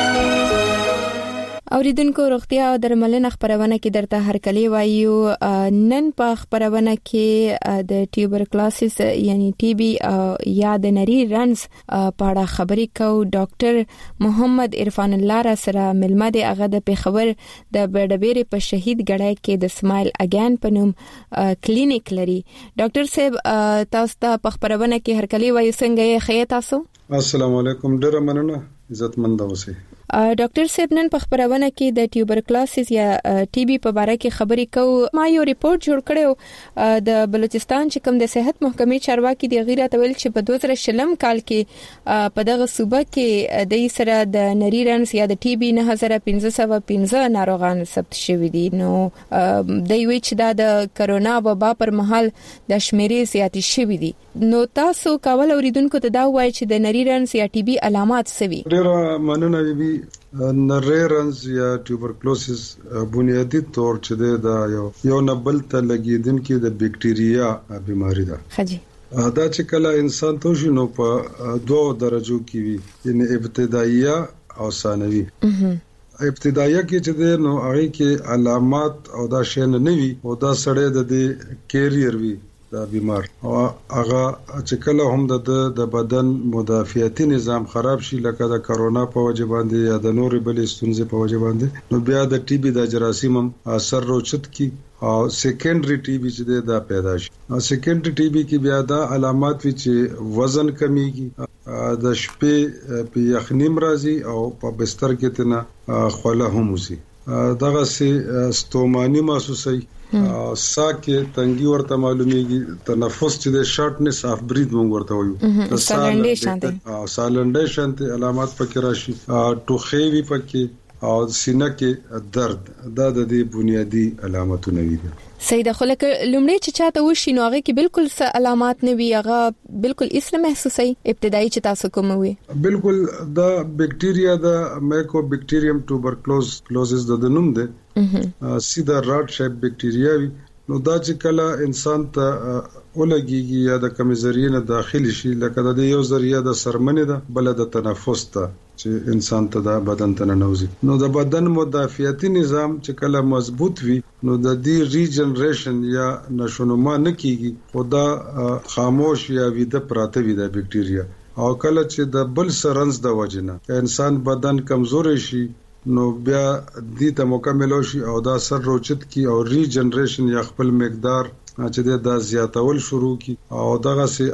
اوریدونکو روغتیا او درملنه خبرونه کې درته هرکلی وایو. نن په خبرونه کې د ټیوبرکلوسس یعنی ټي بي یا د نری رنز په اړه خبرې کوو. ډاکټر محمد عرفان الله را سره ملمه دی. هغه د پیښور د بډبېری په شهید ګړی کې د سمایل اگین په نوم کلینیک لري. ډاکټر صاحب تاسو ته په خبرونه کې هرکلی وایو. څنګه یې خیر تاسو؟
السلام علیکم. ډیر مننه. عزتمند اوسئ.
ډاکټر صاحب نن په خبرونه کې د ټیوبرکلوسس یا ټي بي په اړه کې خبرې کوو. ما یو ریپورت جوړ کړو د بلوچستان چې کوم د صحت محکمې چارواکي د غیرت ویل چې په دوه زره شلم کال کې په دغه صوبه کې د سره د نری رنز یا د ټي بي نه هزار پنځه سوه پنځه ناروغان ثبت شوي دي. نو د وی چې دا د کرونا وبا پر مهال د شمیرې زیاتې شوي دي. نو تاسو کول اوریدونکو ته دا وایي چې د نری رنز یا ټي بي علامات څه وي؟
ډیر مننه بي. نری رنز یا ټیوبرکلوسس بنیادی طور چې دا یو یو نبل ته لګیدونکو د بکټیریا بیماری ده. خجی دا چې کله انسان ته شنو په دوه درجو کې وي یعنی ابتدائیه او ثانوي. ابتدائیه کې چې د نو هغه کې علامات او دا شین نه وي او دا سړی د دې کیریئر وي دا بیمار او هغه چې کله هم د د بدن مدافعتي نظام خراب شي لکه د کرونا په وجه باندې یا د نورې بلې ستونزې په وجه باندې نو بیا د ټي بي د جراثیم اثر روچت کی او سیکنډري ټي بي چې دا پیدا شي. او سیکنډري ټي بي کې بیا دا علامات وي چې وزن کمیږي د شپې په یخنیم راځي او په بستر کې تنه خوله هم وسی دغه سي ستومانی محسوسي ساکه تنګي ورته معلومیږي، تنفس چې د شارټنس اف بریث مونږ ورته وایو،
سالنډیشن ته
سالنډیشن ته علامات پکې راشي، ټوخی وی پکې او سینه کې درد، دا د دې بنیادی علامتونه دي.
سیده خلک لومړی چې چاته وشي نو هغه کې بالکل څه علامات نه وي، هغه بالکل اسره محسوسي ابتدایي چې تاسو کوم وي. بالکل
دا بکټیریا د مایکو بکټیریوم ټوبرکلوز کلوزز د نوم ده، سیده راډ شیپ بکټیریا وي. نو دا چې کله انسان ته ولګيږي یا د کمی ذریعہ نه داخلي شي، لکه د یو ذریعہ د سرمنې ده بل د تنفس ته چې انسان ته د بدن ته ننوزي، نو د بدن مدافعتي نظام چې کله مضبوط وي نو د دې ریجنریشن یا نشونما نه کیږي، خدا خاموش یا ویده پراته وي د بکټیریا. او کله چې د بل سرنس د وجنه انسان بدن کمزوري شي نو بیا دې ته مکمل شي او دا سر روچت کی او ریجنریشن یا خپل مقدار چې دا زیاتول شروع کی او دغه سي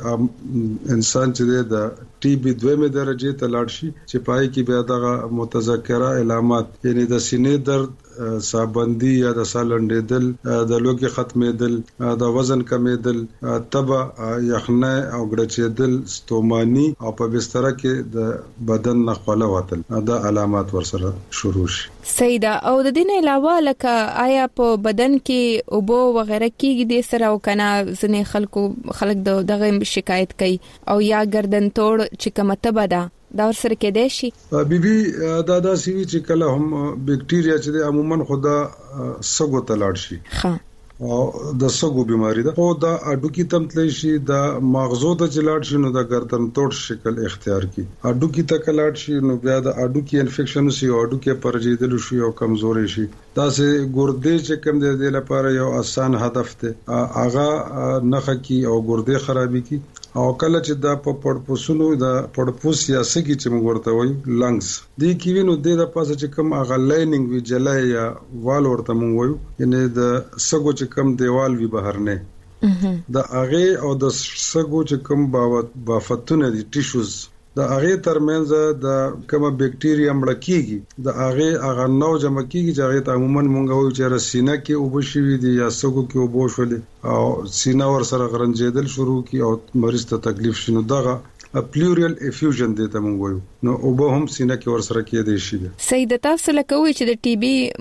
انسان چې د ټي بي دویمه درجه ته لاړ شي چې پای کې بیا دغه متذکره علامات یعنی د سینې درد، سابندی یا د سالنډېدل، د لوګي ختمېدل، د وزن کمېدل، تبه، یخنه او ګړچېدل، ستومانی او په بستر کې د بدن نخوله وتل، دا علامات ورسره شروع شي.
سیده او د دې نه علاوه لکه آیا په بدن کې اوبو وغیرہ کېږي د سره او کنه ځنې خلکو خلک دغه شکایت کوي او یا گردن توړ چې کومه تبه ده دا ورسره کې دی شي؟
بیبي دا دا سی چې کله هم بکټیریا چې د عموما خدا سګو ته لاړ شي، ها او د سګو بیماری ده، او دا اډوکی تم تللی شي، د مغزو ته چلاړ شي نو د گردن توړ شکل اختیار کی، اډوکی ته کلاړ شي نو بیا د اډوکی انفیکشن شي او اډوکی پرجیدل شي او کمزوري شي. دا سه ګردې چې کوم د لپاره یو آسان هدف ته اغا نخه کی او ګردې خرابي کی، او کله چې دا په پړپوسونو د پړپوس یا سګي چې موږ ورته وایو لنګز دې کې وینو د د پاسه چې کوم اغه لایننګ وی جلای یا وال ورته موږ وایو، یعنی د سګو چې کوم دیوال وی بهر نه د اغه او د سګو چې کوم بافتونه دي ټیشوز د اغه ترمنځ د کومه بکټیریا مړ کیږي، د اغه اغه نو جمع کیږي چې اغه ته عموما مونږ وایو چې رسینه کې او بشوي دي یا سګو کې او بوشولې او سینه ور سره غرنجیدل شروع کی او مریض ته تکلیف شنو، دغه پلورال افیوژن دې ته مونږ وایو، نو او به هم سینه کې ور سره کې دی شي.
سید تاسو لکوي چې د ټي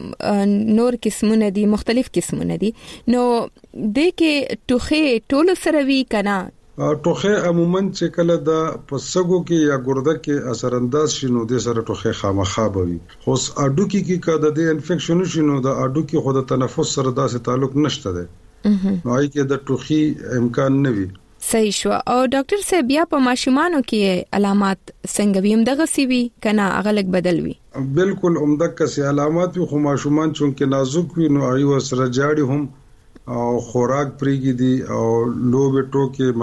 بي نور قسمونه دي، مختلف قسمونه دي، نو د کې ټوخه ټول سره وی کنه؟
ټوخه عموما چې کله د پسګو کې یا ګرده کې اثر انداز شینو د سره ټوخه خامخا بوي، خو اډو کې کې کده د انفیکشن شینو د اډو کې خود تنفس سره داسې تعلق نشته ده، نو اې کې د ټوخي امکان نه وي.
صحیح شو. او ډاکټر صاحب بیا په ماشومانو کې علامات څنګه ویم دغه سی وی کنه اغلق بدل وي؟
بالکل عمدک کسي علامات وي، خو ماشومان چې نازک وي نو ایو سره جاړي هم او خوراک پریږي دي او لوبه ټوکې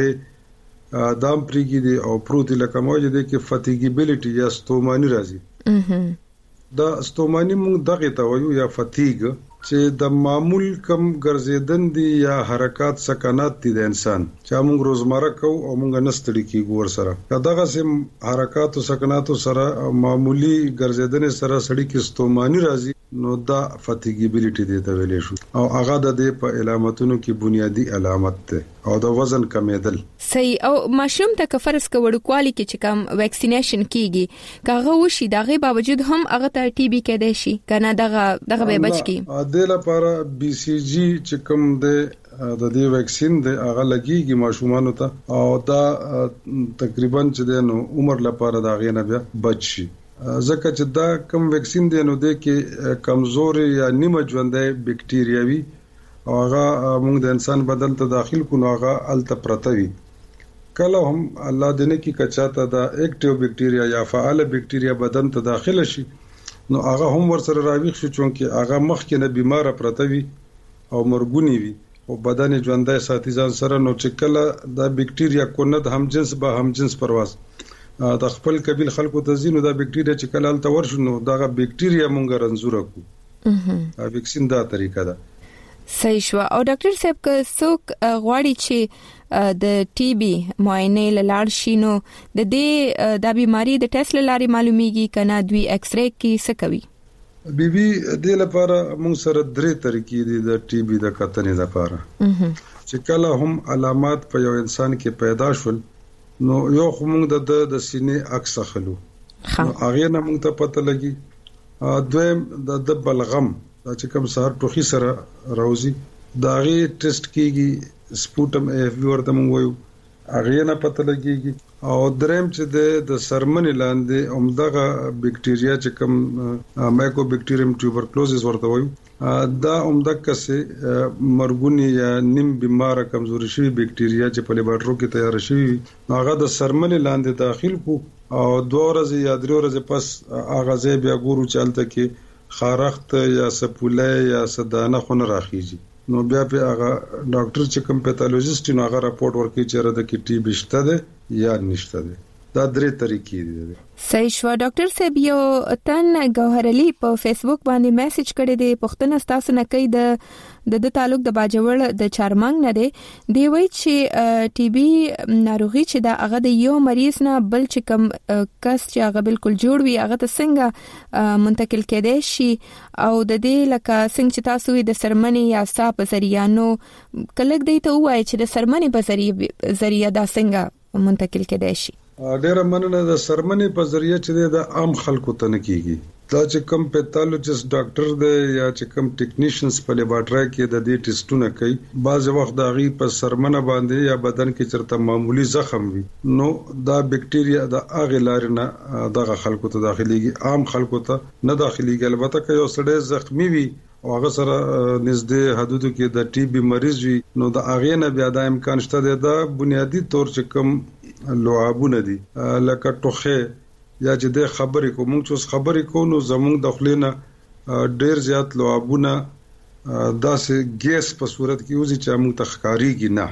مسخره دام پریږي دي او پروت لکه موجه دي کې فتیګیبیلیټي یا ستومانی راځي. دا ستومانی موږ دغه ته وایو یا فتیګ، چې د معمول کم ګرځیدن دي یا حرکات سکنات دي د انسان چې موږ روزمره کوو او موږ نستړي کیږو ور سره، دغه سم حرکات او سکنات سره معمولی ګرځیدن سره سړی کې ستومانی راځي، نو دا فتیګیبیلیټي دي ته ویلې شو او هغه د دې په علامتونو کې بنیادی علامت ده او د وزن کمیدل.
صحیح. او ماشوم ته کفرس کوړکوالي کې چې کوم ویکسینیشن کیږي کاغه وشي دغه باوجود هم هغه ته ټي بي کېدای شي کنه، دغه دغه به بچ کی
د لپاره بي سي جي چې کوم ده د دې ویکسین د هغه لګيږي ماشومانو ته او دا تقریبا چې د نو عمر لپاره دا غینه بیا بچ شي، ځکه چې دا کوم ویکسین دی نو د کې کمزوري یا نیمه ژوندۍ بکټیریاوي او هغه موږ د انسان بدن ته داخل کو نو هغه الته پرتوي، کله هم الله دې نه کې کچاته دا اکټیو بکټیریا یا فعال بکټیریا بدن ته داخله شي نو هغه هم ورسره راويخ شي، چونکه هغه مخکې نه بیمار پرتوي او مرګونی وي او بدن ژوندۍ ساتي ځان سره، نو چې کله دا بکټیریا کونه هم جنس به هم جنس پرواز د خپل قبیل خلکو ته زینو دا بکټیریا چې کله الته ورشنو دا بکټیریا مونږ رنځور کو، ا ویکسین دا طریقه ده.
صحیح شو. او ډاکټر صاحب که څوک غواړي چې د ټي بي معاینه لاړ شي نو د دې د بیماری د ټیسټ لاري معلومیږي کنه دوی ایکس رې کې څه کوي؟
بي بي د لپاره موږ سره درې طریقې دي د ټي بي د کتنې لپاره چې کله هم علامات په یو انسان کې پیدا شول نو یو موږ د د سینې عکس اخلو نو هغه نه موږ ته پته لګي دویم د بلغم چې کوم سار ټوخي سره راوځي دا غي ټیسټ کیږي سپوټم اف بي ورته موږ وایو هغه نه پته لګيږي او دریم چې د سرمنې لاندې عمدغه بکټیریا چې کوم مایکوبیکټیریم ټیوبرکلوزس ورته وایو دا عمدہ کسه مرګونی یا نیم بیمار کمزوري شوی بکټیریا چې په لیبارټرو کې تیار شوی هغه د سرمنې لاندې داخل کو او دوه ورځې یا درې ورځې پس هغه ځای بیا ګورو چالتته کې خارخت یا سپولې یا سدانه خون راخیږي نو بیا په هغه ډاکټر چې کوم پیتالوژیست نو هغه راپورټ ورکړي چې را د کې ټي بي شته ده یا نشته ده دا درې طریقې دي.
صحیح شو ډاکټر صاحب یو تن گوهر علي په فیسبوک باندې میسج کړی دی پښتنه تاسو نه کوي د د تعلق د باجوړ د چارمنګ نه دی دی وای چې ټي بي ناروغي چې دا هغه د یو مریض نه بل چې کم کس چې هغه بالکل جوړ وي هغه ته څنګه منتقل کېدای شي او د دې لکه څنګه چې تاسو د سرمنې یا صاحب ذریعہ نو کله دی ته وای چې د سرمنې په ذریعہ ذریعہ دا څنګه منتقل کېدای شي.
ډیره مننه د سرمنې په ذریعہ چې د عام خلکو ته نه کیږي دا چې کوم پیتالوجیست ډاکټر دی یا چې کوم ټیکنیشنز په لیبارټری کې د دې ټیسټونه کوي بعض وخت دا غي په سرمنه باندې یا بدن کې چرته معمولی زخم وي نو دا بکټیریا د اغه لارنه دغه خلکو ته داخليږي عام خلکو ته نه داخليږي البته که یو سړی زخمی وي او هغه سره نږدې حدودو کې د ټي بي مریض وي نو د اغه نه بیا د امکان شته دی دا بنیادی طور چې کوم لعابونه دي لکه ټوخه یا چې د خبرې کوم چې خبرې کو نو زمونږ د خلینا ډیر زیات لعابونه داسې ګیس په صورت کې وزي چې موږ تخکاریږي نه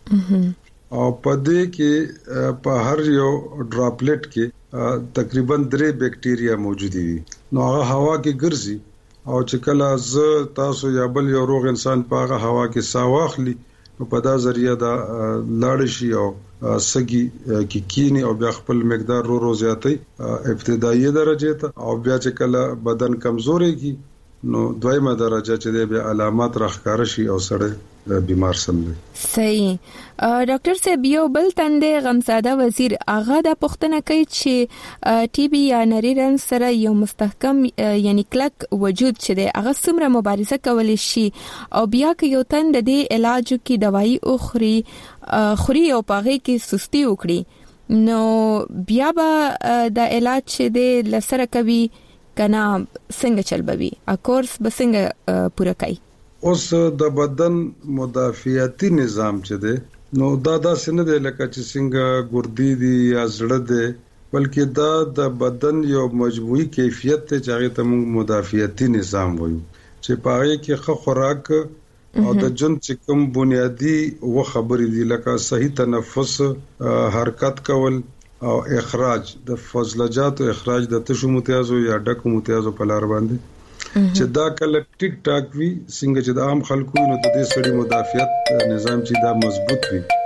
او په دې کې په هر یو ډراپلیټ کې تقریبا درې بکټیریا موجود دي نو هغه هوا کې ګرځي او چې کله ز تاسو یا بل یو روغ انسان په هغه هوا کې ساه واخلي نو په دا ذریعہ دا لاړ شي او سګي کې کینی او بیا خپل مقدار رو رو زیاتي ابتدایي درجه ته او بیا چې کله بدن کمزوري کی نو دویمه درجه چې د بیا علامات راخکار شي او سړی بیمار سموي.
صحیح ډاکټر صاحب یو بل تنده غمزاده وزیر هغه د پښتنه کوي چې ټي بي یا نری رنځ سره یو مستحکم یعنی کلک وجود چې د هغه سمره مبارزه کولی شي او بیا که یو تند د علاج کی دوايي اخري خوري او پاغه کې سستی وکړي نو بیا به د علاج چې د لسره کوي کنا څنګه چلبوي ا کورس به څنګه پوره کوي.
اوس د بدن مدافعتي نظام چې دی نو دا داسې نه دی لکه چې څنګه ګردی دي یا زړه دی بلکې دا د بدن یو مجموعي کیفیت ته چې هغه ته موږ مدافعتي نظام وایو چې پاره کې ښه خوراک او د جون چې کوم بنیادی و خبرې دي لکه صحیح تنفس حرکت کول او اخراج د فضلجات او اخراج د تشو متیازو یا ډکو متیازو په لار باندې چې دا کله ټیک ټاک وي څنګه چې د عام خلکو نو د دې سړي مدافعت نظام چې دا مضبوط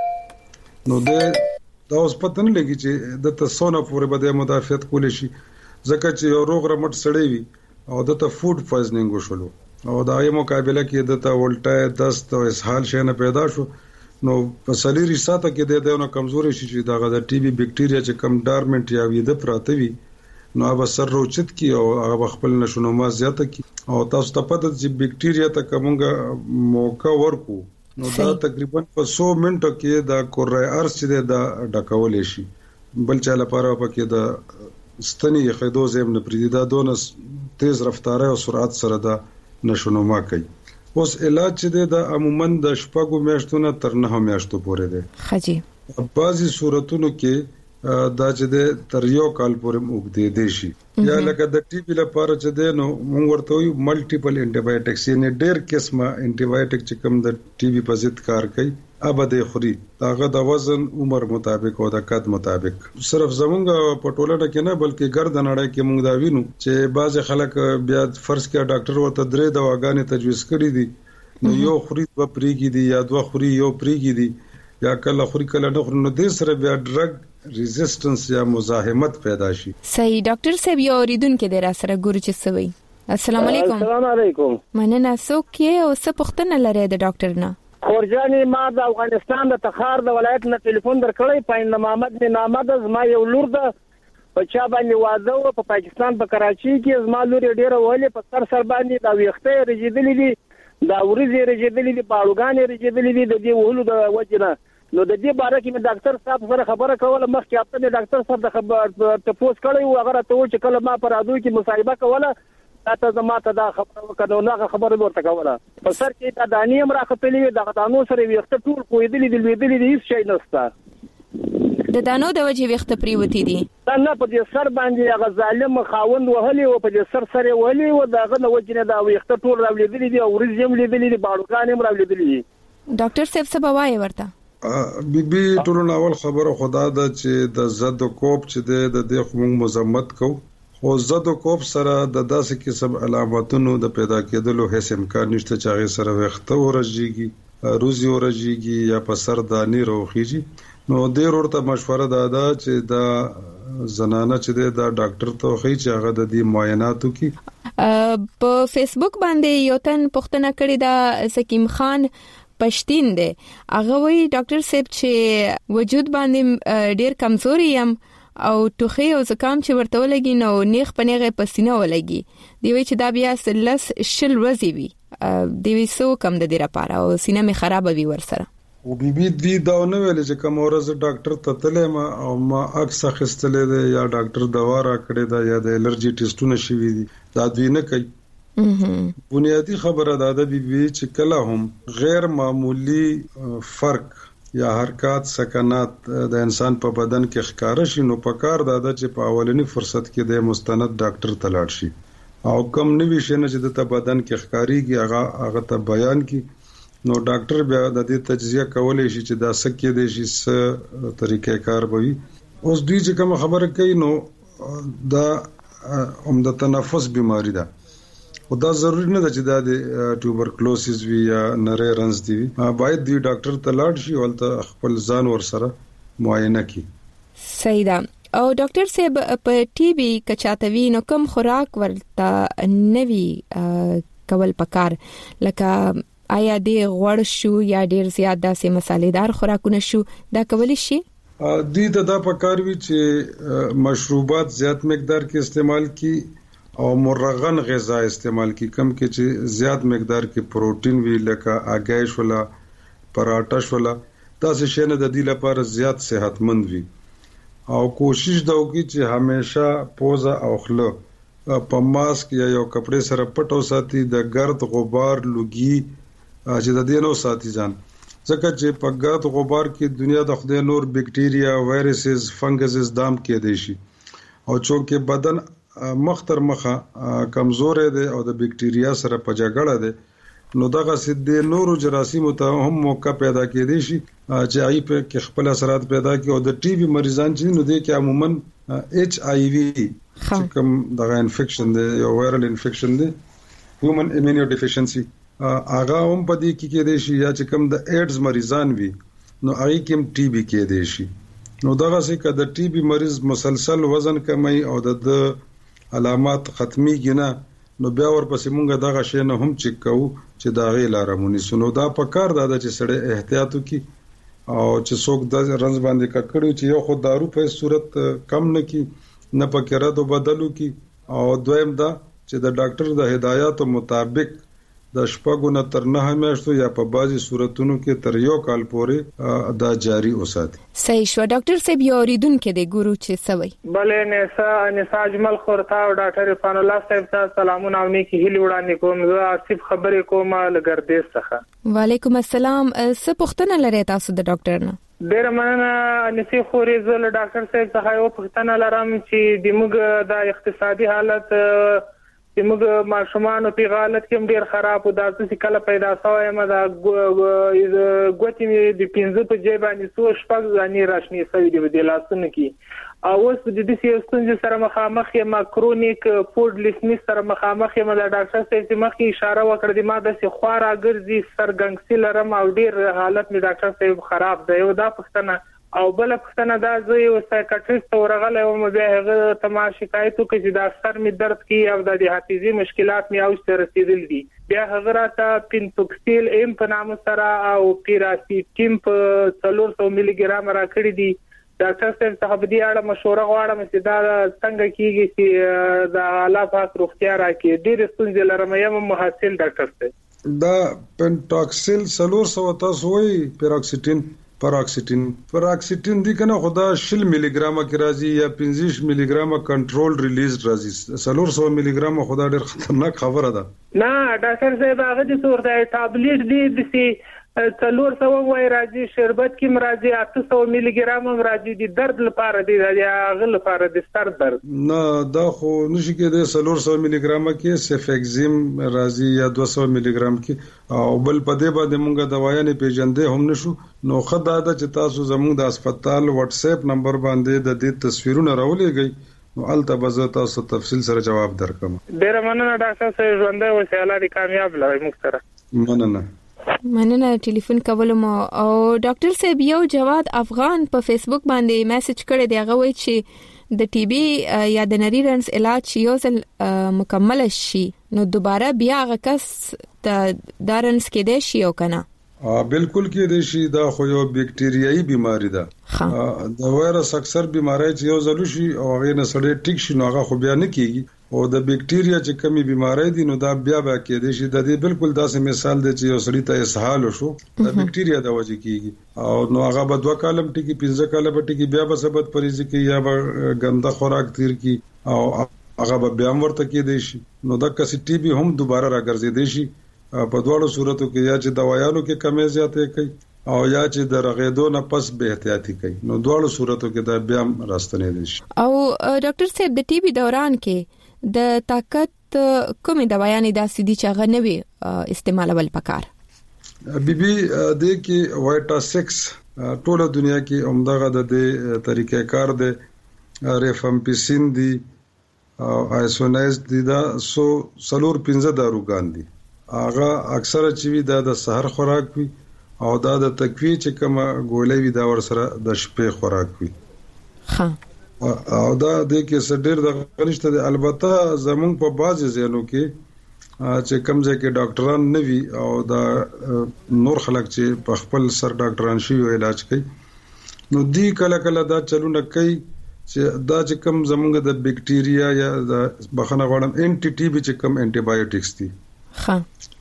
وي نو د دا اوس پته نه لګي چې د تاسو پورې به مدافعت کول شي ځکه چې یو روغ رمټ سړی وي او د ته فود پویزنینګ وشولو او دا یې مقابله کې د ته ولټه دست او اسهال شنه پیدا شو نو په سلیری ساته کې د دونه کمزوري شي چې دا د ټي بي بکټیریا چې کم ډارمنټ یا وي د پراته وي نو هغه سر روچت کی او هغه خپل نشونما زیاته کی او تاسو ته پته چې بکټیریا ته کومه موقع ورکو نو دا تقریبا په سو منټو کې دا کورای ارس چې دا ډکول شي بل چا لپاره پکې دا ستنی خیدو زم نه پریدي دا دونه تیز رفتاره او سرعت سره دا نشونما کوي. اوس علاج چې دا عموما د شپږو میاشتو تر نه میاشتو پورې دی
خجی
بعضی صورتونو کې دا چې د تر یو کال پورې وګړي دي شي یا لکه د ټي بي لپاره چې د نو موږ ورته یو ملټیپل انټي بایوټکس یعنی ډېر قسمه انټي بایوټک چې کوم د ټي بي په ضد کار کوي ابد خوري داغه د وزن عمر مطابق او د قد مطابق صرف زمونږ په ټولنه کې نه بلکې ګرد نړۍ کې موږ دا وینو چې بعض خلک بیا فرض کې ډاکټر ورته درې دواګانې تجویز کړې دي نو یو خوري په پریګي دي یا دوه خوري یو پریګي دي یا کله خوري کله نه خوري نو د سره بیا ډرګ ریزिस्टنس یا مزاحمت پیدا شي.
صحیح ډاکټر صاحب یو اوریدونکو د را سره ګورو چې سوي السلام علیکم.
السلام علیکم.
مننه. څوک یې او څه پوښتنه لري د ډاکټر نه؟
خورجانې ما د افغانستان د تخار د ولایت نه ټلیفون درکړی. پاین محمد بن احمد زما یو لور ده په چا باندې واده و په پاکستان په کراچي کې. زما لور ډیره ولې په سر سر باندې دا ویخته رجیدلې دي دا ورځې رجیدلې دي باړوګانې رجیدلې دي د دې وهلو د وجنه. نو د دې باره کې مې ډاکټر صاحب سره خبره کوله. مخکې هفته مې ډاکټر صاحب د خبر تپوس کړی و هغه ته و چې کله ما پر ادو کې مصاحبه کوله تاسو زما ته دا خبره وکړو نه خبره ورته کوله. په سر کې دا دانی هم راخپلې د دانو سره ویخته ټول کویدلې دي لویدلې دي هیڅ شي نشته.
د دانو د وجې ویخته پریوتی دي
دا نه په دې سر باندې هغه ظالم خوند وهلي او په دې سر سره وهلي او داغه نه وجنه دا ویخته ټول راولېدلې دي او ورځم لیدلې دي باړوګان هم راولېدلې دي.
ډاکټر صاحب څه بوای ورته؟
بي بي ټول ناول خبره خدا دا چې د زد کوپ چې د دې خمون مزمت کو خو زد کوپ سره د داسې قسم علاماتونو د پیدا کېدلو هیڅ امکان نشته چې هغه سره وخته ورجیږي روزي ورجیږي یا په سر دانی روخیږي. نو ډیر ورته مشوره دادا چې دا زنانه چې دا ډاکټر ته خي چې هغه د دې معایناتو کې
په فیسبوک باندې یو تن پوښتنه کړې دا سکیم خان پښتين دی. هغه وی ډاکټر صاحب چې وجود باندې ډیر کمزوري يم او ټوخي او زکام چې ورته ولګي نو نیخ پنيغه پسینه ولګي دی وی چې دا بیا سلس شل ورځي وي دی وی سو کم د دې لپاره او سینه می خراب وي ورسره.
او بي بي دی دا نه ویل چې کوم ورځ ډاکټر ته تلې ما او ما اکس اخستلې ده یا ډاکټر دوا را کړې ده یا د الرجی ټیسټونه شوي دي دا دوی نه کوي. بنیادی خبره ده د بي بي چې کله هم غیر معمولی فرق یا حرکات سکنات د انسان په بدن کې ښکار شي نو په کار ده چې په اولنی فرصت کې د مستند ډاکټر ته لاړ شي او کم نوي شنه چې د بدن کې ښکاریږي هغه هغه ته بیان کی نو ډاکټر بیا د دې تجزیه کولای شي چې دا سکه دي شي س طریقې کار بوي. اوس دوی چې کوم خبره کوي نو دا هم د تنفس بیماری ده او دا ضروري نه ده چې دا د ټوبرکلوسیس وی یا نری رنز دی باید دی ډاکټر ته لاړ شي ولته خپل ځان ور سره معاینه کړي.
صحیح ده. او ډاکټر صاحب په ټي بي کچاتوي نو کوم خوراک ورته نوي کول پکار لکه آیا د غوړ شو یا ډیر زیات داسې مصالحدار خوراکونه شو دا کولی شي؟
دی ته دا پکار وی چې مشروبات زیات مقدار کې استعمال کی او مرغن غذا استعمال کی کم کې چې زیات مقدار کې پروتین وی لکه اګایش ولا پراټاش ولا تاسو شنه د دې لپاره زیات صحتمند وي او کوشش دا وکړي چې همیشه پوزه او خله په ماسک یا یو کپڑے سره پټو ساتي د ګرد غبار لوګي چې د دې نو ساتي ځان ځکه چې په ګرد غبار کې دنیا د خدای نور بکټیریا وایرسز فنګسز دام کې دي شي او چې بدن مختر مخه کمزور دی او د بکټیریا سره په جګړه دی نو دغه سید نورو جراثیم ته هم موقع پیدا کېدي شي چې ای په کې خپل اثرات پیدا کوي او د ټي بي مریضان چې نو دي کې عموما ایچ آی وی چې کوم دغه انفیکشن دی یو وایرل انفیکشن دی هیومن ایمونو ډیفیشنسي هغه هم په دې کې کېدي شي یا چې کوم د ایډز مریضان وي نو هغه کې ټي بي کېدي شي. نو دغه څخه د ټي بي مریض مسلسل وزن کمای او د علامات ختمي گنا نو بیا ورپسې مونږه دغه شی نه هم چک کوو چې دا غي لارمونی سنو دا په کار دا چې سړی احتیاط وکي او چې څوک د رنز باندې ککړو چې یو خو دارو په صورت کم نه کی نه پکې را دو بدلو کی او دویم دا چې د ډاکټر د هدایاتو مطابق د شپږو نه تر نه میاشتو یا په بعضي صورتونو کې تر یو کال پورې دا جاری اوساتي.
صحیح شو. ډاکټر صاحب یو اوریدونکو د ګورو چې سوي
بلې نسا نسا اجمل خورتا او ډاکټر عرفان الله صاحب ته سلامونه او نیکی هیله وړاندې کوم. زه آصف خبرې کوم لګردې څخه.
وعلیکم السلام. څه پوښتنه لرئ تاسو د ډاکټر نه؟
ډیر مننه نسی خورې زه له ډاکټر صاحب څخه یو پوښتنه لرم چې د موږ د اقتصادي حالت چې موږ ماشومان په حالت کې ډیر خراب او د څه کله پیدا شوی ما دا ګوتې مې د پنځه په جیب باندې سو شپږ ځانې راشنی سوي دی د لاسونو کې او اوس د دې سیستم سره مخامخ یم کرونیک فود لیسنس سره مخامخ یم د ډاکټر صاحب مخې اشاره وکړه د ما د خورا ګرځي سرګنګسي لرم او ډیر حالت می ډاکټر صاحب خراب دی او دا پښتنه او بل پښتنه دا زه یو سایکاټریست ورغله او مې به هغه ته ما شکایت وکړ چې دا سر می درد کی او د حافظي مشکلات می اوس رسیدل دي. بیا هغه راته پینټوکسیل ایم په نام سره او پیراسیټیم په څلور سوه ملي ګرام راکړي دي. ډاکټر صاحب څخه په دې اړه مشوره غواړم چې دا څنګه کیږي چې د الله پاک روغتیا راکړي. ډېر ستونزې لرم یم محصل ډاکټر صاحب.
دا پینټاکسیل څلور سوه تاسو وایي پیراکسیټین پراکسیټین پراکسیټین دی کنه خدا شل ملي ګرام کې راځي یا پنځه ملي ګرام کنټرول ریلیز راځي. څلور سوه ملي ګرام خدا ډېر خطرناک خبره ده.
نه ډاکټر صاحب هغه د صورت ټابلیټ دی د سي څلور سوه وای راځي شربت کې مرাজি اته سوه ملي ګرام مرাজি دي درد لپاره دی یا هغه لپاره د سر درد.
نه دا خو نشي کېدای څلور سوه ملي ګرام کې سیفکزیم راځي یا دوه سوه ملي ګرام کې او بل په دې باندې موږ دوايانې پیژندې هم نشو. نو خدای دا چې تاسو زموږ د هسپتال واتس اپ نمبر باندې د دې تصویرونه راولېږئ نو البته به زه تاسو تفصیل سره جواب درکم.
ډېر مننه ډاکټر صاحب ژوندۍ اوسئ الله دې کامیاب لوي موږ سره.
مننه.
مننه ټلیفون کولم او ډاکټر صاحب یو جواد افغان په فیسبوک باندې میسج کړی دی هغه وایي چې د ټي بي یا د نری رنس علاج یو ځل مکمل شي نو دوباره بیا هغه کس د دارنس کې دی شي او کنه.
بالکل کې دی شي. دا خو یو بیکټیریايي بیماری ده. د وایرس اکثر بیماری چې یو ځل شي او هغه نه سړی ټیک شي نو هغه خو بیا نه کیږي او د بیکټیریا چې کمی بیماری دي نو دا بیا بیا کې دی شي. د دې بالکل داسې مثال دی چې یو سړی ته اسهال وشو د بیکټیریا د وجې کیږي او نو هغه به دوه کالم ټکی پنځه کاله به ټکی بیا به سبب پریږي کې یا به ګنده خوراک تیر کی او هغه به بیا ورته کې دی شي. نو دا کسي ټي بي هم دوباره راګرځي دی شي. په دواړو صورتو کې یا چې دوايانو کې کمی زیاتې کوي او یا چې د رغېدو نه پس به احتیاطي کوي نو دواړو صورتو کې دا بیا راستنې دي شي.
او ډاکټر صاحب د ټي بي دوران کې د طاقت کومې دوايانې داسې دي چې هغه نه وي استعمالول پکار؟
بي بي د کې وایټا سکس ټوله دنیا کې عمدغه د دې طریقې کار دی ریفامپیسین دی او آیسونایز دی دا سو سلور پنځه داروګان دي. هغه اکثره چې وی دا د سحر خوراک وي او دا د تقوی چې کومه ګولې وي دا ور سره د شپې خوراک وي.
ها
او دا د کې سډیر د غنښت د البته زمون په بازي زینو کې چې کوم ځای کې ډاکټران نه وي او دا نور خلک چې په خپل سر ډاکټران شي او علاج کوي نو دی کله کله دا چلونه کوي چې دا چې کوم زمونږ د بیکټیریا یا د بخنه غوړم انټي ټي بي چې کوم انټي بایوټکس دي
ها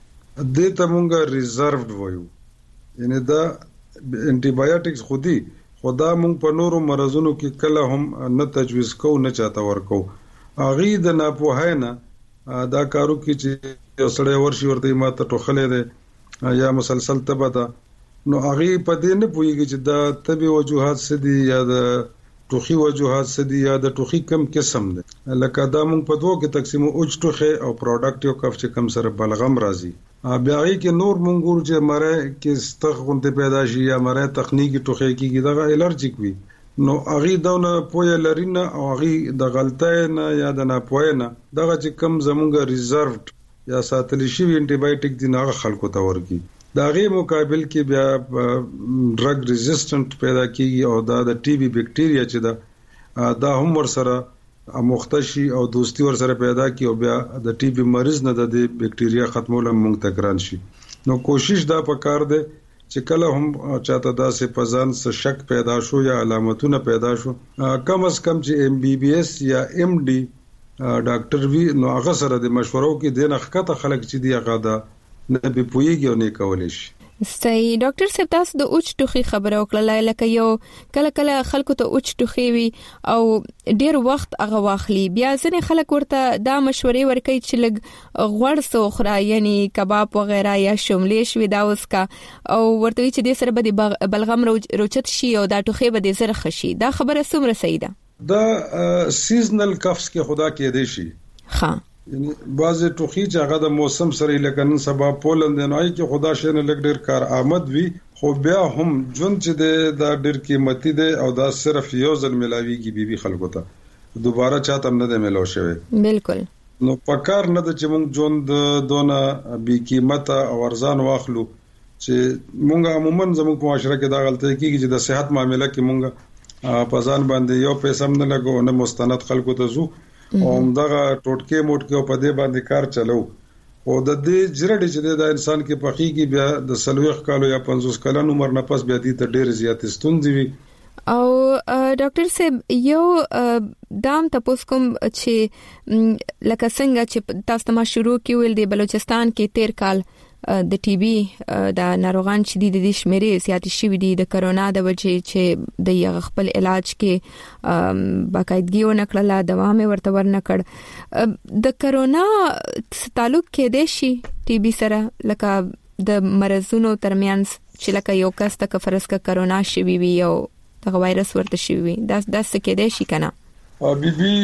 د ته مونږه ریزرڤډ وایو یعنی دا انټي بایوټکس خودي خدا مونږ په نورو مرزونو کې کله هم نه تجویز کوو نه چاته ورکو. اغي د ناپوهاینه دا کارو کې چې سړی ورشي ورته ماته ټوخلې ده یا مسلسل تبه ده نو اغي په دې نه پوهیږي چې دا طبي وجوهات سدي یا د ټوخي وجوهات سدي یا د ټوخي کم قسم ده. لکه دا مونږ په دوه کې تقسیمو اوج ټوخه او پروډکټیو کف چې کم سره بلغم راځي. بیا هغه کې نور مونږ ګور چې مره کې ستغونته پیدا شي یا مره تخنیکی ټوخه کېږي دا الرجیک وي نو هغه دونه پوهه لرینه او هغه د غلطۍ نه یا د ناپوهه نه دغه چې کم زمونږ ریزرڤډ یا ساتل شي انټي بایوټیک دي نه خلکو ته ورکی. دا غي مقابل کې بیا ډرګ ریزिस्टنٹ پیدا کیږي او دا د ټي بي بیکټیریا چې دا دا هم ور سره مختشي او دوستی ور سره پیدا کی او بیا د ټي بي مریض نه د بیکټیریا ختمول مونږ تکران شي. نو کوشش دا پکار دی چې کله هم چاته دا سه پزان سه شک پیدا شو یا علامتونه پیدا شو کم از کم چې ام بي بي اس یا ام ډي ډاکټر وی نو هغه سره د مشورو کې د نخکته خلک چې دی هغه دا نه به پويږي او نه کولای شي.
صحیح ډاکټر صاحب تاسو د اوچ ټوخي خبره وکړه لکه یو کله کله خلکو ته اوچ ټوخي وي او ډیر وخت هغه واخلي بیا ځنې خلک ورته دا مشورې ورکوي چې لګ غوړ سوخره یعنی کباب وغیرہ یا شوملې شوي دا وسکا او ورته چې د سره به بلغم روچت شي او دا ټوخي به د زره خشي دا خبره څومره صحیح ده؟
دا سیزنل کفس کې خدا کې دی شي.
ها
یعنی بعضی ټوخي چې هغه د موسم سره لکه نن سبا پولند نه آی کې خدا شنه لګ ډیر کار آمد وی خو بیا هم جون چې د ډیر قیمتي دی او دا صرف یو ځل ملاويږي بي بي خلکو ته دوباره چاته نه دی ملو شوی.
بالکل
نو پکار نه د چې مونږ جون د دونه بي قیمته او ارزان واخلو چې مونږه عموما زموږ په معاشره کې دا غلطي کیږي چې د صحت معاملې کې مونږه په ځان باندې یو پیسې هم نه لګو نه مستند خلکو ته زو او دغه ټوټکې موټکې په دې باندې کار چلو او د دې جرړې چې د انسان کې پخېږي بیا د سلويخ کالو یا پنځوس کلن عمر نه پس بیا دې ته ډېر زیات ستونزې وي.
او ډاکټر صاحب یو دام تاسو کوم چې لکه څنګه چې تاسو ما شروع کیول د بلوچستان کې تیر کال د ټي بي د ناروغان چې د دې شمیرې زیات شوې دي د کرونا د وجې چې د یو خپل علاج کې باقاعدګي ونکړه دوام ورته ورنکړ د کرونا تعلق کې د شي ټي بي سره لکه د مرزونو ترمنځ چې لکه یو کس ته فرض کا کرونا شوی وي او د وایرس ورته شوی وي دا د څه کې د شي کنه
بي بي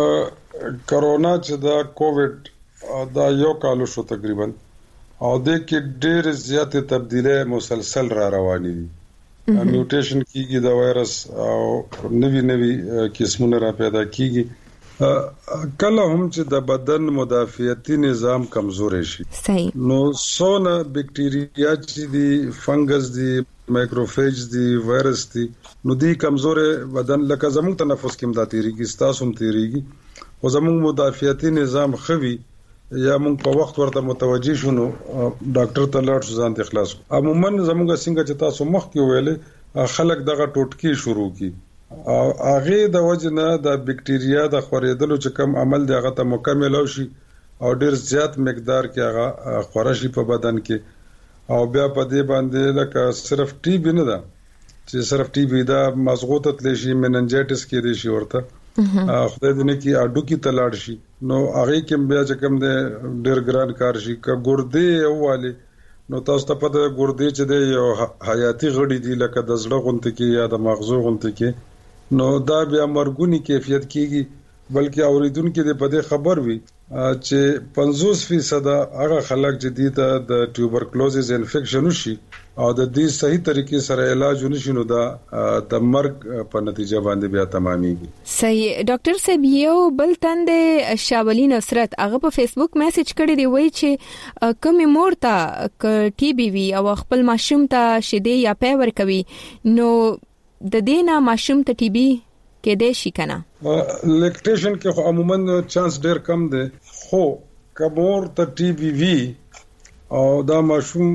کرونا چې دا کووډ دا یو کال شو تقریبا او د کې ډېر زیات تبدیلې مسلسل را روانې دي میوټیشن کیږي د وایرس او نوی نوی قسمونه را پیدا کیږي کله هم چې د بدن مدافعتي نظام کمزورې شي
صحیح
نو سونه بکټیریا چې دي فنګس دي مایکروفیج دي وایرس دي نو دي کمزورې بدن لکه زموږ تنفس کې مدا تیریږي ستاسو هم تیریږي او زموږ مدافعتي نظام خوي یا موږ په وخت ورته متوجي شونو ډاکټر ته لاړ شو ځان ته خلاص عموما زموږ څنګه چې تاسو مخ کې ویلې خلک دغه ټوټکی شروع کی او هغه د وجنه د بکټیریا د خورېدلو چې کم عمل دی هغه ته مکمل او شي او ډیر زیات مقدار کې هغه خورشي په بدن کې او بیا په دې باندې لکه صرف ټي بي نه ده چې صرف ټي بي دا مزغوطه تل شي مننجایټس کې دي شي ورته خدای دې نه کې اډو کې تلاړ شي نو هغه کې بیا چې کوم دې ډېر ګران کار شي ک ګردې اوواله نو تاسو ته پته ګردې چې د یو حیاتي غړي دي لکه د زړه غونټه کې یا د مغزو غونټه کې نو دا بیا مرګونی کیفیت کېږي بلکې اوریدونکو دې په دې خبر وي چې پنځوس فیصد هغه خلک چې دي ته د ټیوبرکلوزز انفیکشن وشي او د دې صحیح طریقې سره علاج ونشي نو دا د مرګ په نتیجه باندې بیا تمامېږي.
صحیح ډاکټر صاحب یو بل تند شاولی نصرت هغه په فیسبوک میسج کړی دی وایي چې کوم مورتا ک ټي بي وی او خپل ماشوم ته شیدې یا پیور کوي نو د دینه ماشوم ته ټي بي کې د شي کنه
لیکټیشن کې عموما چانس ډیر کم دی خو کمور ته ټي بي وی او دا ماشوم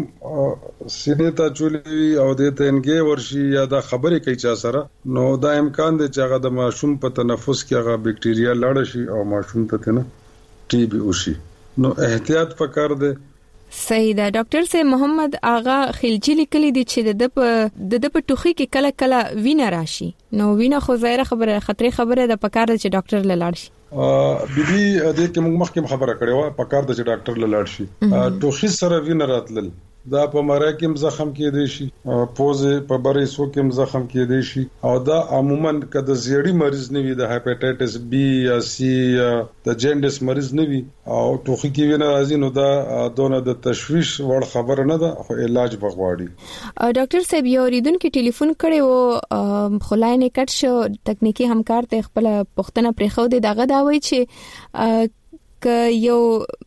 سینې ته چولي او د تنګي ورشي یا دا خبرې کوي چا سره نو دا امکان دی چې هغه د ماشوم په تنفس کې هغه بکټیریا لاړ شي او ماشوم ته تنه ټي بي وشي نو احتیاط پکار دی.
صحیح ده ډاکټر صاحب محمد آغا خلجی لیکلی دی چې د په د په ټوخي کې کله کله وینه راشي نو وینه خو ظاهره خبره خطرې خبره ده پکار ده چې ډاکټر لاړ شي.
بي بي د کې موږ مخکې خبره کړې و پکار ده چې ډاکټر لاړ شي. ټوخي سره وینه راتلل دا په مړه کې زخم کې دی شي پوزه په بری سو کې زخم کې دی شي او دا عموما کله زیړی مریض نه وي د هپاتایټس بي یا سي یا د جنډس مریض نه وي او ټوخي کې وینه راځي نو دا دونه د تشويش وړ خبره نه ده خو علاج بغواړي.
ډاکټر صاحب یو ریدونکو ټلیفون کړي وو خلاینه کټ شو تکنیکی همکار ته خپل پښتنه پرخو دی دغه دا وایي چې ک یو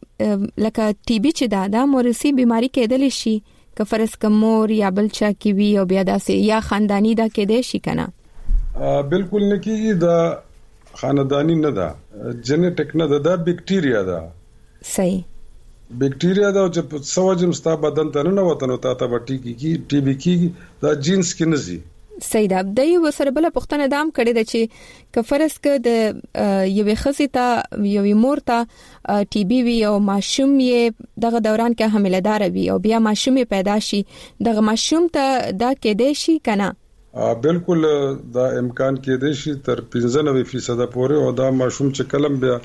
لکه ټي بي چې دا د مورثي بيماري کېدل شي که فرض کمور یا بلچا کی وی او بیا داسې یا خاندانی دا کېدې شي کنه
بالکل نه کیږي دا خاندانی نه ده جنټیک نه ده دا بکټیریا ده.
صحیح
بکټیریا دا چې سوجم ستا بدن ته نه وته نو تا ته بټی کی ټي بي کیږي دا جینس کې نه زی.
صحیح ده د یو سره بل پښتنه دام کړي د چې کفرس ک د یوې خصي ته یوې مور ته ټي بي وی او ماشوم یې دغه دوران کې حامله دار وي او بیا ماشوم پیدا شي دغه ماشوم ته دا کېدې شي کنه
بالکل دا امکان کېدې شي تر پنځه فیصد پورې او دا ماشوم چې کلم بیا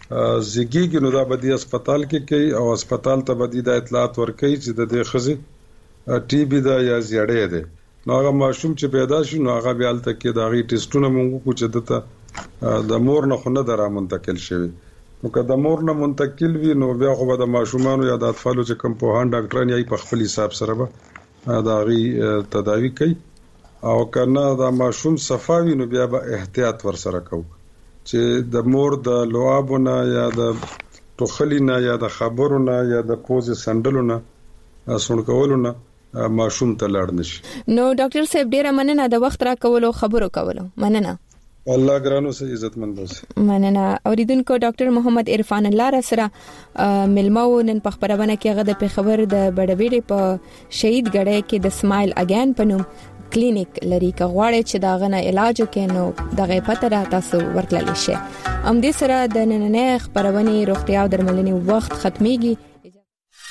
زیږیږي نو دا بدی هسپتال کې کوي او هسپتال ته بدی د اطلاعات ورکړي چې د دې خصي ټي بي دا یا زیړې ده نو هغه ماشوم چې پیدا شي نو هغه بیا تل کې دا غي ټیسټونه مونږ کو چې دته د مور نه خو نه درا منتقل شوی نو که د مور نه منتقل وي نو بیا خو د ماشومان یا د اطفالو چې کوم په هان ډاکټران یې په خپل حساب سره به دا غي تداوی کوي او کنه دا ماشوم صفاوي نو بیا به احتیاط ور سره کوو چې د مور د لوابونه یا د ټوخلینا یا د خبرونه یا د پوز سندلونه سن کولونه ماشوم ته لاړ نشي.
نو ډاکټر صاحب ډیره مننه د وخت را کولو خبرو کولو. مننه.
الله ګرانو سه عزتمند اوسه.
مننه. اوریدونکو ډاکټر محمد عرفان الله را سره ملمو نن په خبرونه کې هغه د خبر د بډویډي په شهید غړې کې د سمایل اگین پنوم کلینیک لري که غواړي چې دا غنه علاج وکړي دغه پته را تاسو ورکړل شي. ام دې سره د نننې خبرونه روغتیا او درملنې وخت ختميږي.